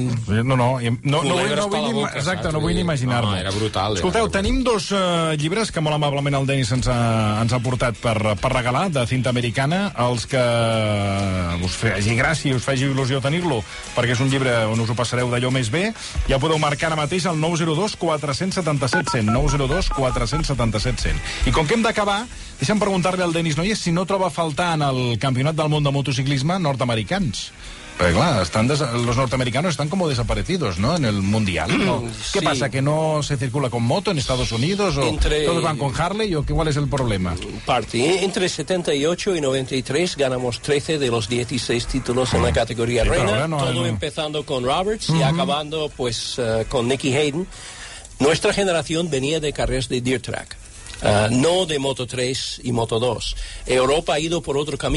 no vull ni imaginar-me. Era brutal. Escolteu, tenim 2 llibres que molt amablement el Denis ens ha portat per regalar, de cinta americana, els que us faci gràcia i us faci il·lusió tenir-lo, perquè és un llibre on us ho passareu d'allò més bé. Ja podeu marcar ara mateix el 902 477 100, 902 477 100. I com que hem d'acabar, deixa'm preguntar-li al Denis Noyes si no troba a faltar en el Campionat del Món de Motociclisme nord-americans. Pero claro, los norteamericanos están como desaparecidos, ¿no? En el mundial, ¿no? ¿Qué pasa? ¿Que no se circula con moto en Estados Unidos? ¿O todos van con Harley? ¿O cuál es el problema? Entre 78 y 93 ganamos 13 de los 16 títulos en la categoría reina. Todo empezando con Roberts y acabando pues con Nicky Hayden. Nuestra generación venía de carreras de dirt track. No de Moto 3 y Moto 2. Europa ha ido por otro camino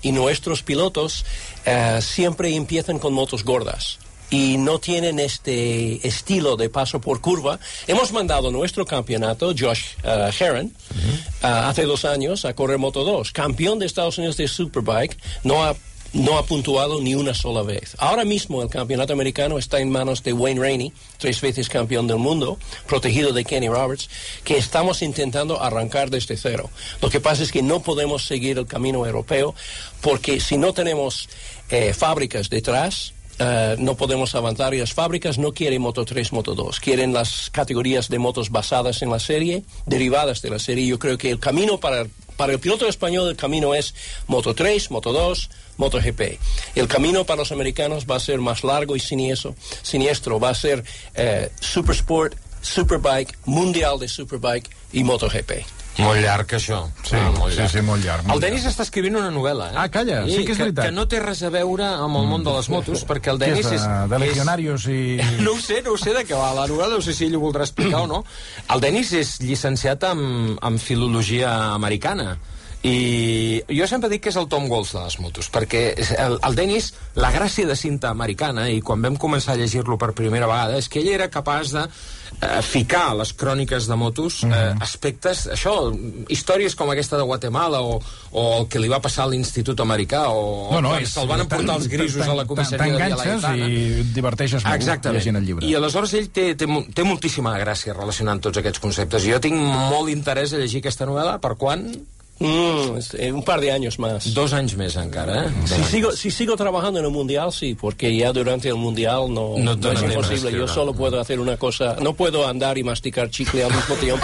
y nuestros pilotos siempre empiezan con motos gordas y no tienen este estilo de paso por curva. Hemos mandado nuestro campeonato, Josh Heron, hace 2 años a correr Moto 2. Campeón de Estados Unidos de Superbike, no ha puntuado ni una sola vez. Ahora mismo el campeonato americano está en manos de Wayne Rainey, 3 veces campeón del mundo, protegido de Kenny Roberts, que estamos intentando arrancar desde cero. Lo que pasa es que no podemos seguir el camino europeo, porque si no tenemos fábricas detrás, no podemos avanzar, y las fábricas no quieren Moto 3, Moto 2, quieren las categorías de motos basadas en la serie, derivadas de la serie. Yo creo que el camino para el piloto español, el camino es Moto 3, Moto 2, MotoGP. El camino para los americanos va a ser más largo y siniestro. Va a ser Supersport, Superbike, Mundial de Superbike i MotoGP. Molt llarg, això. Sí, molt llarg. El Denis està escrivint una novel·la, Ah, calla, sí que és veritat. Que no té res a veure amb el món de les motos, perquè el Denis és... De legionarios i... No ho sé de què va la novel·la, no sé si ell ho voldrà explicar o no. El Denis és llicenciat en filologia americana, i jo sempre dic que és el Tom Wolfe de les motos, perquè el Denis, la gràcia de cinta americana, i quan vam començar a llegir-lo per primera vegada, és que ell era capaç de ficar a les cròniques de motos aspectes, això, històries com aquesta de Guatemala o el que li va passar a l'Institut Americà o se'l van emportar els grisos a la comissaria de Via Laietana. I et diverteixes molt llegint el llibre. I aleshores ell té moltíssima gràcia relacionant tots aquests conceptes. Jo tinc molt interès a llegir aquesta novel·la. Per quan? Un par de años más. 2 anys més encara, Si sigo trabajando en el Mundial, sí, porque ya durante el Mundial no es imposible. Yo solo puedo hacer una cosa, no puedo andar y masticar chicle al mismo tiempo.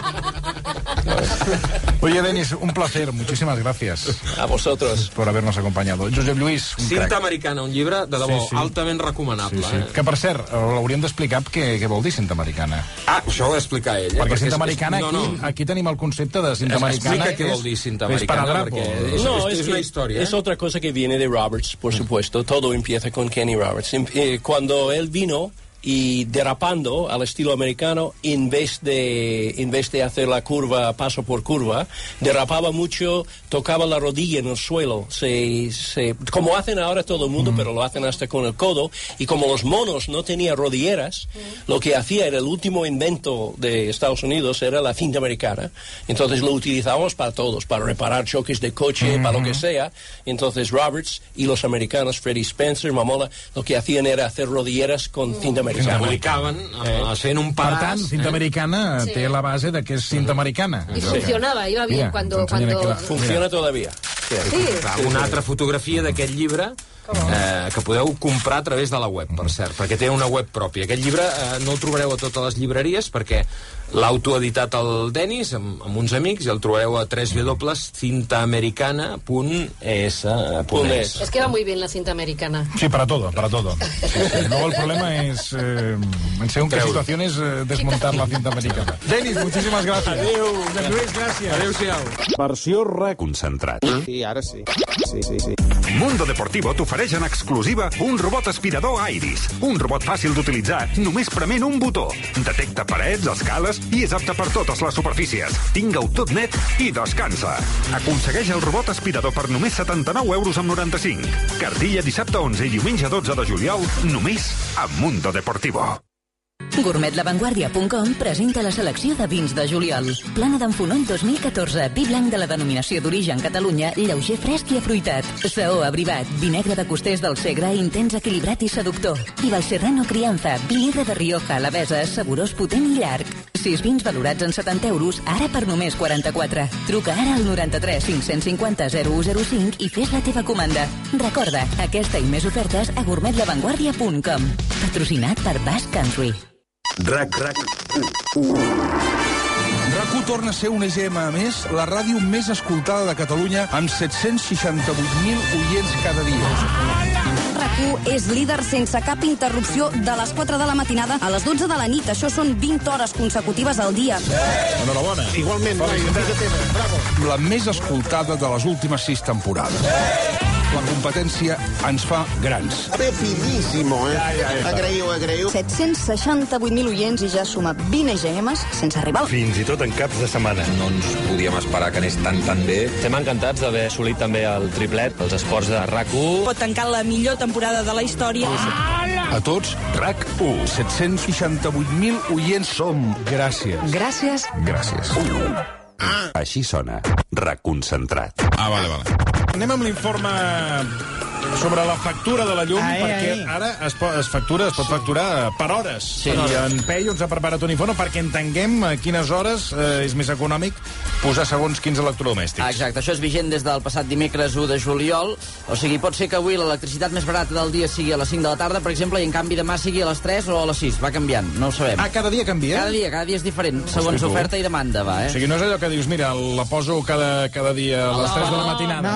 Oye, Denis, un placer, muchísimas gracias. A vosotros. Por habernos acompañado. Josep Lluís, un Cinta crac. Americana, un llibre de debò, altament recomanable. Que, per cert, l'hauríem d'explicar què vol dir cinta americana. Això ho ha d'explicar ell. Perquè cinta americana, aquí tenim el concepte de cinta americana. Explica què vol dir cinta americana, perquè és una història. Es otra cosa que viene de Roberts, por supuesto. Todo empieza con Kenny Roberts. Cuando él vino y derrapando al estilo americano, en vez de hacer la curva paso por curva, derrapaba mucho, tocaba la rodilla en el suelo, como hacen ahora todo el mundo, pero lo hacen hasta con el codo, y como los monos no tenían rodilleras, lo que hacía era el último invento de Estados Unidos, era la cinta americana. Entonces lo utilizábamos para todos, para reparar choques de coche, para lo que sea. Entonces Roberts y los americanos, Freddie Spencer, Mamola, lo que hacían era hacer rodilleras con cinta americana. Publicaven fent un pedaç. Per tant, cinta americana té la base de que és cinta americana. Y funcionaba, iba bien cuando... Funciona todavía. Sí. Una altra fotografia d'aquest llibre que podeu comprar a través de la web, per cert, perquè té una web pròpia. Aquest llibre no el trobareu a totes les llibreries perquè l'ha autoeditat el Denis amb uns amics i el trobareu a www.cintamericana.es. Es que va muy bien la cinta americana. Sí, para todo. Sí. Luego el problema es, en según qué situaciones, desmontar la cinta americana. Denis, muchísimas gracias. Adéu. Lluís, gràcies. Adéu-siau. Versió reconcentrat. Sí, ara sí. Sí. Mundo Deportivo t'ofereix en exclusiva un robot aspirador Iris. Un robot fàcil d'utilitzar, només prement un botó. Detecta parets, escales i és apte per totes les superfícies. Tinga-ho tot net i descansa. Aconsegueix el robot aspirador per només 79,95 €. Cartilla dissabte 11 i diumenge 12 de juliol, només a Mundo Deportivo. Gourmetlavanguardia.com presenta la selecció de vins de juliol. Plana d'en Fonoll 2014, vi blanc de la denominació d'origen Catalunya, lleuger, fresc i afruitat. Saó abrivat, vi negre de costers del Segre, intens, equilibrat i seductor. I Valserrano Crianza, vi negre de Rioja, Alavesa, saborós, potent i llarg. 6 vins valorats en 70 €, ara per només 44. Truca ara al 93 550 0105 i fes la teva comanda. Recorda, aquesta i més ofertes a gourmetlavanguardia.com. Patrocinat per Basque Country. RAC1 torna a ser una EGM més, la ràdio més escoltada de Catalunya, amb 768.000 oients cada dia. RAC1 és líder sense cap interrupció de les 4 de la matinada a les 12 de la nit. Això són 20 hores consecutives al dia. Enhorabona. Igualment, bravo. La més escoltada de les últimes 6 temporades. La competència ens fa grans. Finíssimo, Agraïu. 768.000 oients i ja suma 20 EGMs sense arribar. Fins i tot en caps de setmana. No ens podíem esperar que anés tan bé. Estem encantats d'haver assolit també el triplet als esports de RAC1. Pot tancar la millor temporada de la història. A tots, RAC1. 768.000 oients. Som. Gràcies. Gràcies. Gràcies. Així sona RAC-concentrat. Vale. Anem amb l'informe sobre la factura de la llum, perquè ara es pot facturar per hores. Sí. I en Peyu ens ha preparat un informe perquè entenguem a quines hores és més econòmic posar segons quins electrodomèstics. Exacte, això és vigent des del passat dimecres 1 de juliol. O sigui, pot ser que avui l'electricitat més barata del dia sigui a les 5 de la tarda, per exemple, i en canvi demà sigui a les 3 o a les 6. Va canviant, no ho sabem. Cada dia canvia? Cada dia és diferent, segons oferta i demanda, va, O sigui, no és allò que dius, mira, la poso cada dia a les 3 de la matinada.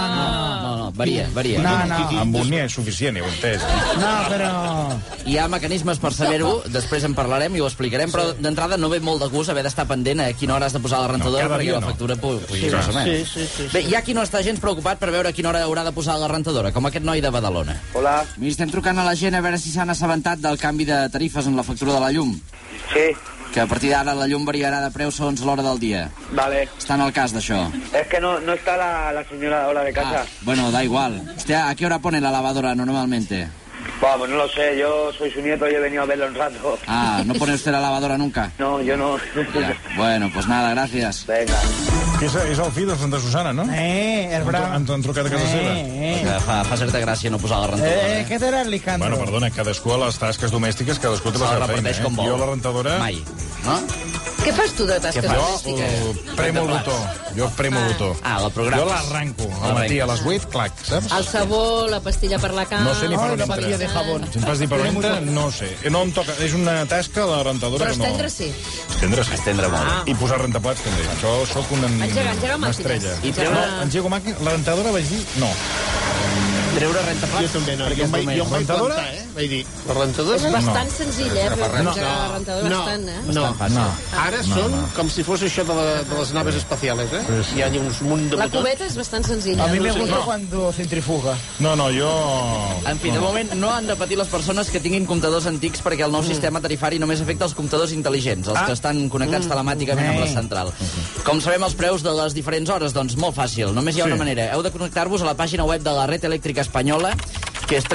No, varia. Amb un ni és suficient, ho he entès. No, però... Hi ha mecanismes per saber-ho, després en parlarem i ho explicarem, però d'entrada no ve molt de gust haver d'estar pendent a quina hora has de posar la rentadora perquè la factura pugui més o menys. Sí. Bé, hi ha qui no està gens preocupat per veure a quina hora haurà de posar la rentadora, com aquest noi de Badalona. Hola. Mira, estem trucant a la gent a veure si s'han assabentat del canvi de tarifes en la factura de la llum. Sí. Que a partir d'ara la llum variarà de preu segons l'hora del dia. Vale. Estan al cas d'això. Es que no está la señora de casa. Bueno, da igual. ¿Usted a qué hora pone la lavadora normalmente? Vamos, no lo sé, yo soy su nieto y he venido a verlo un rato. ¿No pone usted la lavadora nunca? No, yo no. Ya. Bueno, pues nada, gracias. Venga. És el fill de Santa Susana, no? És bravo. Han trucat a casa seva. Fa certa gràcia no posar la rentadora. Què t'era, Alejandro? Bueno, perdona, cadascú a les tasques domèstiques, cadascú té la seva feina. Jo la rentadora... Mai, no? Què fas tu de tasques domèstiques? Jo premo el botó. La programes. Jo l'arranco al matí a les 8, clac, saps? El sabó, la pastilla per la cama... No sé ni per on entra. de jabón. Si em fas dir per on entra, no sé. No em toca, és una tasca, la rentadora, Però que no... estendre sí. Estendre molt. I posar rentaplats també. Això sóc una Engega estrella. màquines. No, engego màquines. La rentadora vaig dir no. Treure rentaplats? Jo també no. Perquè Jo em vaig plantar, Vaig dir, la rentadora... És bastant senzill, engegar la rentadora bastant, No. Ara són com si fos això de les naves espaciales, Hi ha un munt de La botons. cubeta és bastant senzilla. A mi me gusta cuando centrifuga. No, jo... En fi, de moment no han de patir les persones que tinguin comptadors antics perquè el nou sistema tarifari només afecta els comptadors intel·ligents, els que estan connectats telemàticament amb la central. Com sabem els preus de les diferents hores? Doncs molt fàcil, només hi ha una manera. Heu de connectar-vos a la pàgina web de la Red Elèctrica Espanyola, que és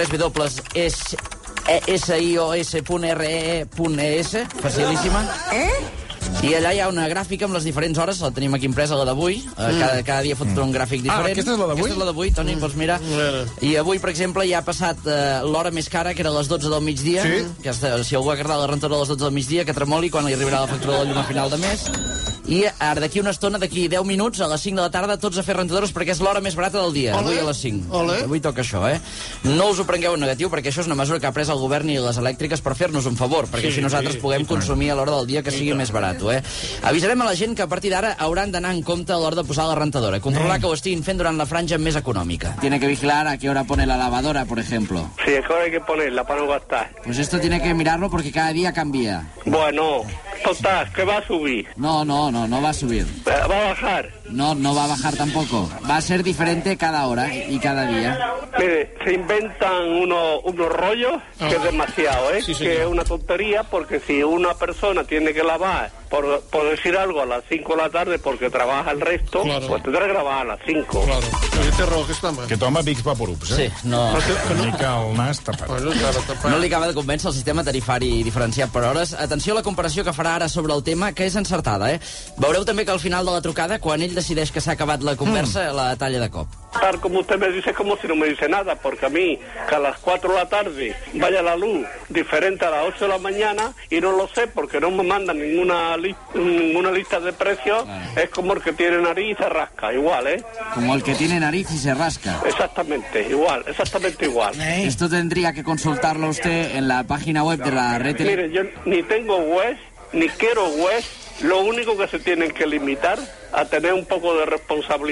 www.sios.re.es, facilíssima. I allà hi ha una gràfica amb les diferents hores, la tenim aquí impresa, la d'avui. Cada dia fot un gràfic diferent. Aquesta és la d'avui? Aquesta és la d'avui, Toni, doncs mira. I avui, per exemple, ja ha passat l'hora més cara, que era a les 12 del migdia. Que si algú ha agradat la rentadora a les 12 del migdia, que tremoli quan li arribarà la factura de la llum a final de mes. I ara, d'aquí una estona, d'aquí 10 minuts, a les 5 de la tarda, tots a fer rentadores, perquè és l'hora més barata del dia. Avui a les 5. Avui toca això, No us ho prengueu en negatiu, perquè això és una mesura que ha pres el govern i les elèctriques per fer-nos un favor, perquè així nosaltres puguem consumir a l'hora del dia que sigui més barat, Avisarem a la gent que a partir d'ara hauran d'anar en compte a l'hora de posar la rentadora. Controlar que ho estiguin fent durant la franja més econòmica. Tiene que vigilar a qué hora pone la lavadora, por ejemplo. Sí, es que ahora hay que ponerla para no gastar. Pues esto tiene que mirarlo porque cada día cambia. Bueno, total, que va a subir. No va a subir. ¿Va a bajar? No va a bajar tampoco. Va a ser diferente cada hora y cada día. Mire, se inventan unos rollos que es demasiado, que es una tontería, porque si una persona tiene que lavar, por decir algo, a las 5 de la tarde porque trabaja el resto, pues tendrá que lavar a las 5. Claro. Té raó, aquest home. Aquest home Vicks Vaporubs, Sí, no. Una mica el nas tapat. No li acaba de convèncer el sistema tarifari diferenciat per hores. Atenció a la comparació que farà ara sobre el tema, que és encertada, Veureu també que al final de la trucada, quan ell decideix que s'ha acabat la conversa, la talla de cop. Tal como usted me dice, como si no me dice nada, porque a mí, que a las 4 de la tarde vaya la luz diferente a las 8 de la mañana, y no lo sé, porque no me mandan ninguna lista de precios, es como el que tiene nariz y se rasca, igual, Como el que tiene nariz y se rasca. Exactamente igual. Esto tendría que consultarlo usted en la página web de la red. Mire, yo ni tengo web, ni quiero web, lo único que se tienen que limitar a tener un poco de responsabilidad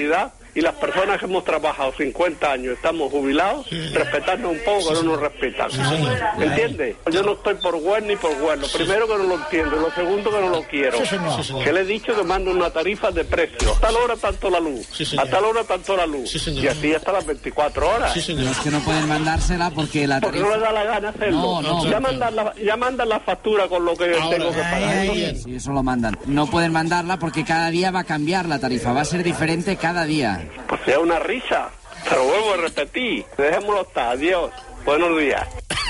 y las personas que hemos trabajado 50 años, estamos jubilados, respetarnos un poco, que no nos respetan. ¿Entiendes? Yo no estoy por web ni por web. Lo primero que no lo entiendo, lo segundo que no lo quiero. Que le he dicho que mando una tarifa de precio. A tal hora tanto la luz, a tal hora tanto la luz. Y así hasta las 24 horas. Pero es que no pueden mandársela porque la tarifa... Porque no les da la gana hacerlo. Ya mandan la factura con lo que tengo que pagar. Sí, eso lo mandan. No pueden mandarla porque cada día va a cambiar la tarifa, va a ser diferente cada día. Pues sea una risa, pero vuelvo a repetir. Dejémoslo estar, adiós, buenos días.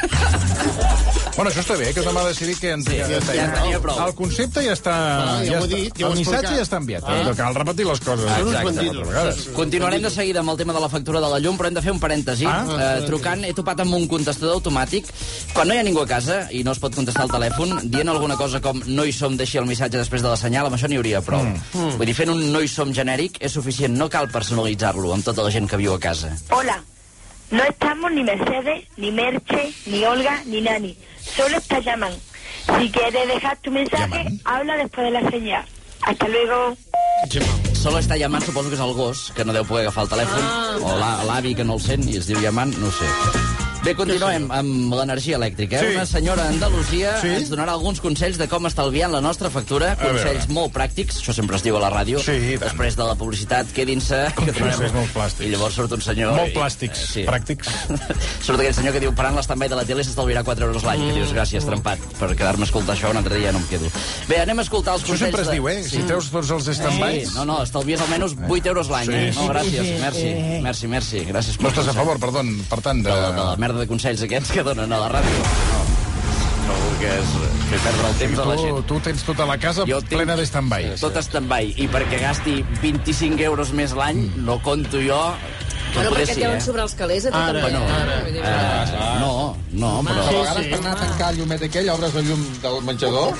Bueno, això està bé, que demà decidir que ja tenia prou. El concepte ja està... El missatge ja està enviat. Cal repetir les coses. Continuarem de seguida amb el tema de la factura de la llum, però hem de fer un parèntesi. Trucant, he topat amb un contestador automàtic. Quan no hi ha ningú a casa i no es pot contestar al telèfon, dient alguna cosa com no hi som, deixi el missatge després de la senyal, amb això n'hi hauria prou. Vull dir, fent un no hi som genèric és suficient, no cal personalitzar-lo amb tota la gent que viu a casa. Hola. No estamos ni Mercedes, ni Merche, ni Olga, ni Nani. Solo está Yaman. Si quieres dejar tu mensaje, habla después de la señal. Hasta luego. Solo està Yaman, suposo que és el gos, que no deu poder agafar el telèfon, o l'avi que no el sent i es diu Yaman, no ho sé. Bé, continuem amb l'energia elèctrica. Una senyora a Andalusia ens donarà alguns consells de com estalviar la nostra factura, consells molt pràctics, això sempre es diu a la ràdio, després de la publicitat, quedin-se... Consells molt plàstics. I llavors surt un senyor... Molt plàstics, pràctics. Surt aquell senyor que diu, parant l'estambai de la tele s'estalviarà 4 euros l'any, que dius, gràcies, trempat, per quedar-me a escoltar això, un altre dia no em quedo. Bé, anem a escoltar els consells... Això sempre es diu, si treus tots els estambais... No, estalvies almenys 8 euros l'any. No, gràcies, merci. Gràcies. No estàs a favor, per tant, de la merda de consells aquests que donen a la ràdio. No vulguis fer perdre el temps a la gent. Tu tens tota la casa plena d'estambay. Tot estambay. I perquè gasti 25 euros més l'any, no conto jo... Bueno, perquè deuen sobrar els calés a tu també. No, però... A vegades per anar a tancar el llumet aquell, obres el llum del menjador...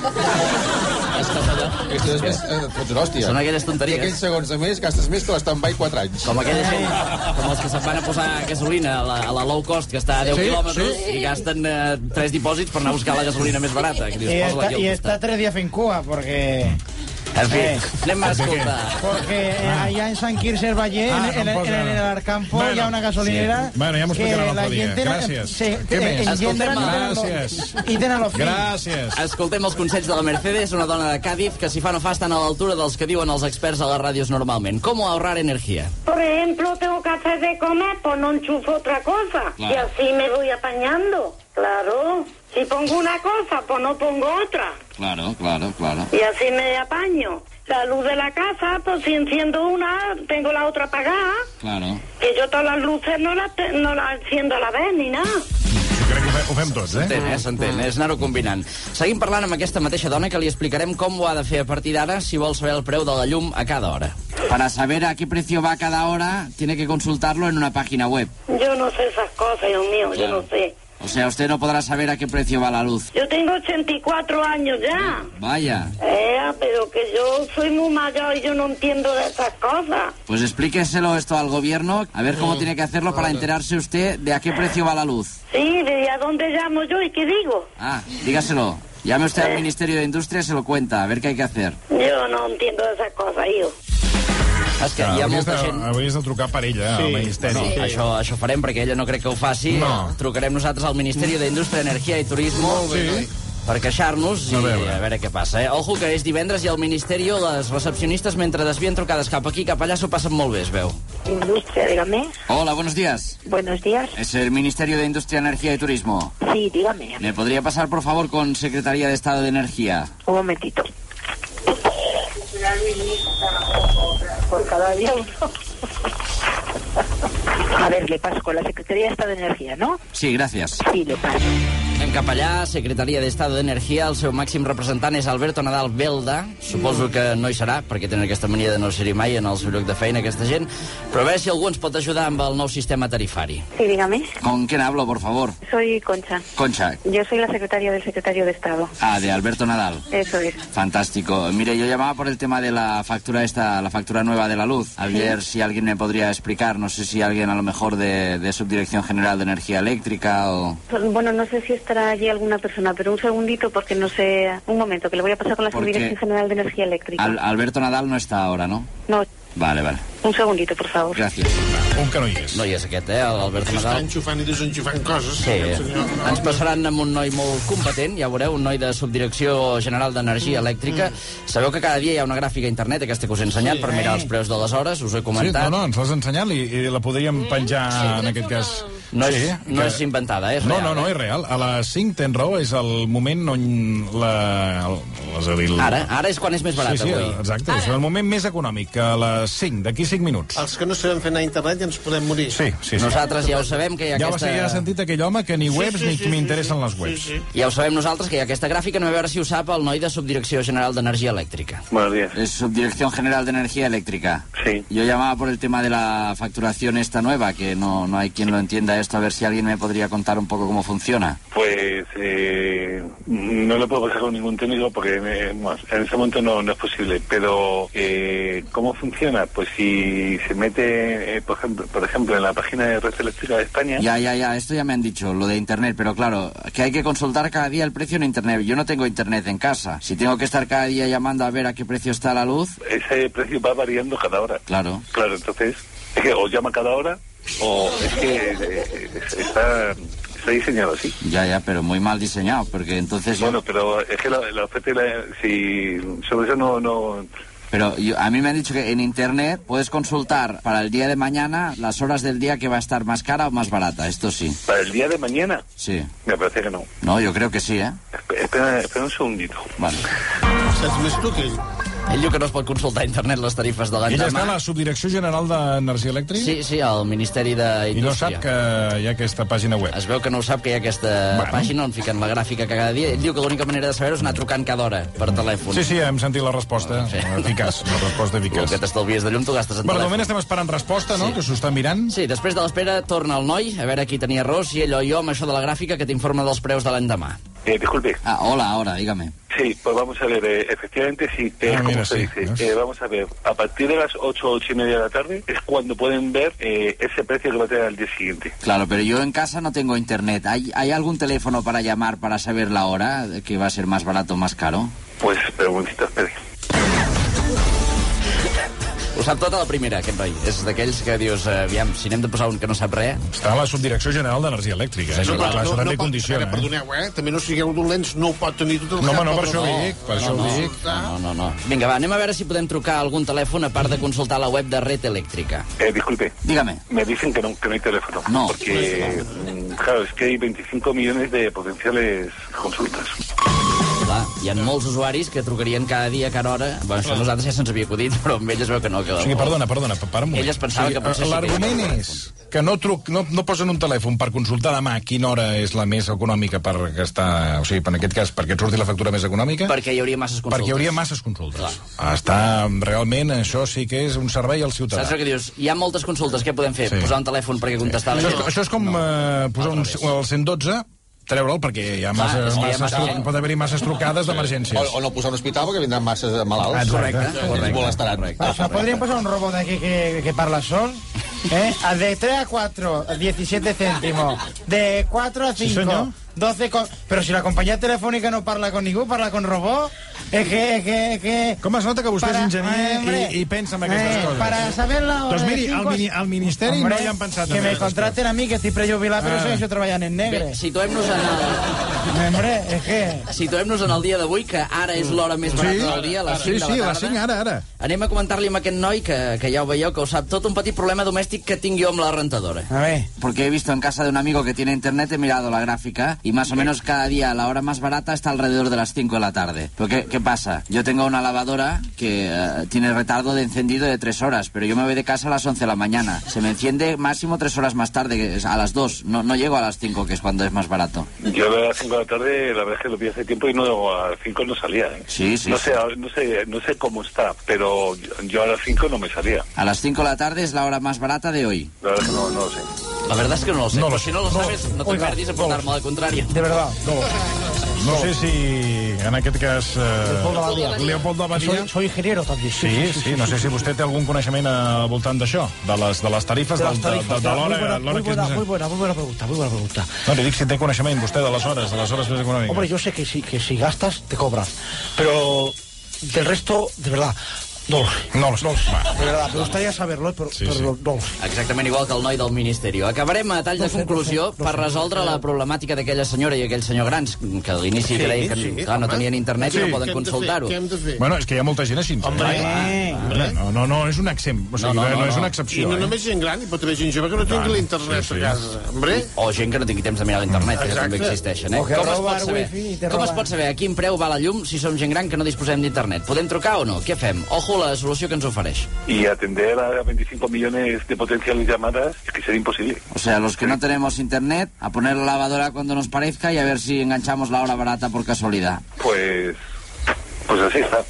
Això és més... Fots una hòstia. Són aquelles tonteries. I aquells segons de més, gastes més que l'estambay 4 anys. Com aquella gent, com els que se'n van a posar gasolina a la low cost, que està a 10 quilòmetres, i gasten 3 dipòsits per anar a buscar la gasolina més barata. Y está 3 días en Cuba, porque... En fi, anem a escoltar. Porque allá en San Quirze del Valle, en el Arcampo, hi ha una gasolinera... Bueno, ja m'ho explicarà l'altre dia. Gràcies. Què més? I tenen los fills. Gràcies. Escoltem els consells de la Mercedes, una dona de Cádiz, que si fa no fa estan a l'altura dels que diuen els experts a les ràdios normalment. ¿Cómo ahorrar energía? Por ejemplo, tengo que hacer de comer, pues no enchufo otra cosa. Claro. Y así me voy apañando. Claro. Si pongo una cosa, pues no pongo otra. Claro. Y así me apaño. La luz de la casa, pues si enciendo una, tengo la otra apagada. Claro. Que yo todas las luces no las enciendo a la vez, ni nada. Crec que ho fem tots, S'entén, és anar-ho combinant. Seguim parlant amb aquesta mateixa dona que li explicarem com ho ha de fer a partir d'ara si vol saber el preu de la llum a cada hora. Para saber a qué precio va cada hora, tiene que consultarlo en una página web. Yo no sé esas cosas, Dios mío, yo no sé. O sea, usted no podrá saber a qué precio va la luz. Yo tengo 84 años ya. Vaya. Pero que yo soy muy mayor y yo no entiendo de esas cosas. Pues explíqueselo esto al gobierno, a ver cómo tiene que hacerlo para enterarse usted de a qué precio va la luz. Sí, ¿y a dónde llamo yo y qué digo? Dígaselo. Llame usted al Ministerio de Industria y se lo cuenta, a ver qué hay que hacer. Yo no entiendo de esas cosas, hijo. És que hi ha molta gent... Hauries de trucar per ella, al Ministeri. Això farem, perquè ella no crec que ho faci. Trucarem nosaltres al Ministeri d'Indústria, Energia i Turismo per queixar-nos i a veure què passa. Ojo, que és divendres i al Ministeri les recepcionistes, mentre desvien trucades cap aquí cap allà, s'ho passen molt bé, es veu. Industria, dígame. Hola, buenos días. Buenos días. Es el Ministerio de Industria, Energía y Turismo. Sí, dígame. ¿Me podría pasar, por favor, con Secretaría de Estado de Energía? Un momentito. Por cada día uno. A ver, le paso con la Secretaría de Estado de Energía, ¿no? Sí, gracias. Sí, le paso. Anem cap allà, Secretaria d'Estado d'Energia, el seu màxim representant és Alberto Nadal Belda. Suposo que no hi serà, perquè tenen aquesta mania de no ser-hi mai en el seu lloc de feina, aquesta gent. Però a veure si algú ens pot ajudar amb el nou sistema tarifari. Sí, dígame. ¿Con quién hablo, por favor? Soy Concha. Concha. Yo soy la secretaria del Secretario de Estado. De Alberto Nadal. Eso es. Fantástico. Mire, yo llamaba por el tema de la factura la factura nueva de la luz. A ver si alguien me podría explicar, no sé si alguien a lo mejor de Subdirección General de Energía Eléctrica o... Bueno, no sé si estará allí alguna persona, pero un segundito porque no sé... Un momento, que le voy a pasar con la Subdirección General de Energía Eléctrica. Alberto Nadal no está ahora, ¿no? No. Vale. Un segundito, por favor. Gràcies. Un que no hi és. No hi és aquest, l'Albert Amadal. Està enxufant i desenxufant coses. Sí, ens passaran amb un noi molt competent, ja veureu, un noi de Subdirecció General d'Energia Elèctrica. Sabeu que cada dia hi ha una gràfica a internet, aquesta que us he ensenyat, per mirar els preus de les hores, us ho he comentat. Sí, no, ens l'has ensenyat i la podríem penjar en aquest cas. No és inventada, és real. No, és real. A les 5, tens raó, és el moment on Ara és quan és més barat, avui. Sí, exacte, és el moment més econòmic, a les 5, d'aquí 5 minuts. Els que no sabem fer anar a internet ja ens podem morir. Sí. Nosaltres ja ho sabem, que hi ha aquesta... Ja ha sentit aquell home que ni webs ni m'interessen les webs. Ja ho sabem nosaltres, que hi ha aquesta gràfica. Anem a veure si ho sap el noi de Subdirecció General d'Energia Elèctrica. Buenos días. Es Subdirección General de Energía Eléctrica. Sí. Yo llamaba por el tema de la facturación esta nueva, que no hay quien lo entienda esto, a ver si alguien me podría contar un poco cómo funciona. Pues no lo puedo pasar con ningún técnico porque en ese momento no es posible, pero ¿cómo funciona? Pues si se mete, por ejemplo, en la página de Red Eléctrica de España... Ya, esto ya me han dicho, lo de internet, pero claro, que hay que consultar cada día el precio en internet. Yo no tengo internet en casa. Si tengo que estar cada día llamando a ver a qué precio está la luz... Ese precio va variando cada hora. Claro, entonces, es que o llama cada hora o es que está diseñado así. Ya, pero muy mal diseñado, porque entonces... Bueno, pero es que la oferta, si sobre eso no... Pero a mí me han dicho que en internet puedes consultar para el día de mañana las horas del día que va a estar más cara o más barata, esto sí. ¿Para el día de mañana? Sí. Me parece que no. No, yo creo que sí, Espera un segundito. Vale. Saps més tu que ell? Ell diu que no es pot consultar a internet les tarifes de l'endemà. Ella està a la Subdirecció General d'Energia Elèctrica? Sí, al Ministeri d'Indústria. I no sap que hi ha aquesta pàgina web. Es veu que no ho sap, que hi ha aquesta pàgina on fiquen la gràfica cada dia. Ell diu que l'única manera de saber-ho és anar trucant cada hora per telèfon. Sí, hem sentit la resposta. Eficaç, la resposta eficaç. El que t'estalvies de llum, tu gastes en telèfon. De moment estem esperant resposta, no? Que s'ho està mirant. Sí, després de l'espera torna el noi, a veure qui tenia raó, si ell o jo, amb això de la gràfica que t'informa dels preus de l'endemà. Disculpe. Hola, ahora, dígame. Sí, pues vamos a ver, efectivamente sí, como se dice. Vamos a ver, a partir de las 8:30 de la tarde es cuando pueden ver ese precio que va a tener al día siguiente. Claro, pero yo en casa no tengo internet. ¿Hay algún teléfono para llamar para saber la hora, que va a ser más barato o más caro? Pues, espera un momentito, espere. Ho sap tot a la primera, aquest noi. És d'aquells que dius, aviam, si n'hem de posar un que no sap res... Està a la Subdirecció General d'Energia Elèctrica. Això també condiciona. Perdoneu, també no sigueu dolents, no ho pot tenir tot el cap. No, per això ho dic, No. Vinga, va, anem a veure si podem trucar a algun telèfon a part de consultar la web de Red Eléctrica. Disculpe. Dígame. Me dicen que no hay teléfono. No. Porque, claro, es que hay 25 millones de potenciales consultas. Clar, hi ha molts usuaris que trucarien cada dia, cada hora. Bueno, això a nosaltres ja se'ns havia acudit, però amb elles veu que no. O sigui, perdona, para un moment. Elles pensaven que potser... L'argument és que no posen un telèfon per consultar demà quina hora és la més econòmica per gastar... O sigui, en aquest cas, perquè et surti la factura més econòmica... Perquè hi hauria masses consultes. Perquè hi hauria masses consultes. Està, realment, això sí que és un servei al ciutadà. Saps el que dius? Hi ha moltes consultes, què podem fer? Posar un telèfon perquè contestar la gent? Això és com posar el 112... treure'l, perquè hi ha pot haver-hi masses trucades d'emergències. O no posar un hospital perquè vindran masses malalts. Correcte. Molestaran. Podríem posar un robot aquí que parla sol, de 3 a 4, 17 céntimos, de 4 a 5, 12... Però si la companyia telefònica no parla con ningú, parla con robot, és que... Com es nota que vostè és enginyer i pensa en aquestes coses? Para saber la hora... Doncs miri, al Ministeri no hi han pensat en que me contraten a mi, que estic prejubilat, però segueixo treballant en negre. Bé, situem-nos en el... Hombre, és que... Situem-nos en el dia d'avui, que ara és l'hora més barata del dia, a les 5 de la tarda. Sí, a les 5, ara. Anem a comentar-li amb aquest noi, que ja ho veieu, que ho sap tot, un petit problema domèstic que tinc jo amb la rentadora. A ver. Porque he visto en casa de un amigo que tiene internet, he mirado la gráfica, y más o menos cada día la hora más barata está alrededor de las 5 de la tarde. Pero ¿qué pasa? Yo tengo una lavadora que tiene retardo de encendido de 3 horas, pero yo me voy de casa a las 11 de la mañana. Se me enciende máximo 3 horas más tarde, que es a las 2. No llego a las 5, que es cuando es más barato. Yo a las 5 de la tarde, la verdad es que lo vi hace tiempo y a las 5 no salía. Sí. No sé cómo está, pero yo a las 5 no me salía. A las 5 de la tarde es la hora más barata de hoy. La verdad es que no lo sé. La verdad es que no lo sé. No, si no lo sabes, no te perdis a portar-me al contrari. De verdad. No sé si en aquest cas... Leopold Abadia... Soy ingeniero también. Sí, no sé si vostè té algun coneixement al voltant d'això, de les tarifes, de l'hora... Muy buena pregunta. No, li dic si té coneixement vostè de les hores més econòmiques. Hombre, yo sé que si gastas, te cobran. Pero del resto, de verdad... Dolce. Me gustaría saberlo, però dolce. Exactament igual que el noi del Ministerio. Acabarem a tall de conclusió per resoldre la problemàtica d'aquella senyora i aquell senyor grans, que a l'inici creien que no tenien internet i no poden consultar-ho. Bueno, és que hi ha molta gent així. No és un exemple. No és una excepció. I no només gent gran, hi pot haver gent jove que no tingui l'internet a casa. O gent que no tingui temps de mirar l'internet, que també existeixen. Com es pot saber a quin preu va la llum si som gent gran que no disposem d'internet? Podem trucar o no? Què fem? Ojo la solució que ens ofereix. Y atender a 25 millones de potenciales llamadas es que sería imposible. O sea, los que no tenemos internet, a poner la lavadora cuando nos parezca y a ver si enganchamos la hora barata por casualidad. Pues así está.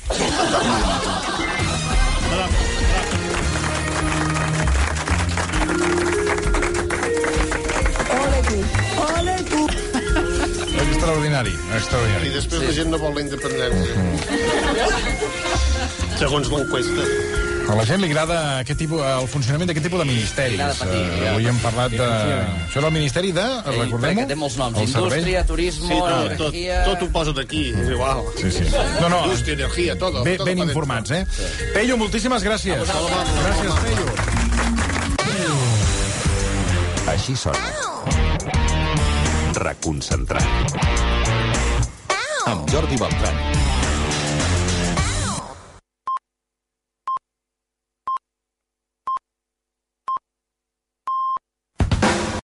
Ole tu. Extraordinari. I després la gent no vol la independència. Segons l'enquesta. A la gent li agrada el funcionament d'aquest tipus de ministeris. Avui hem parlat de... Això era el ministeri de... Recordem-ho? Perquè té molts noms. Indústria, turisme, energia... Tot ho posa d'aquí, és igual. Sí. Indústria, energia, tot. Ben informats, eh? Pello, moltíssimes gràcies. Gràcies, Pello. Així sona. Reconcentrat. Amb Jordi Beltran.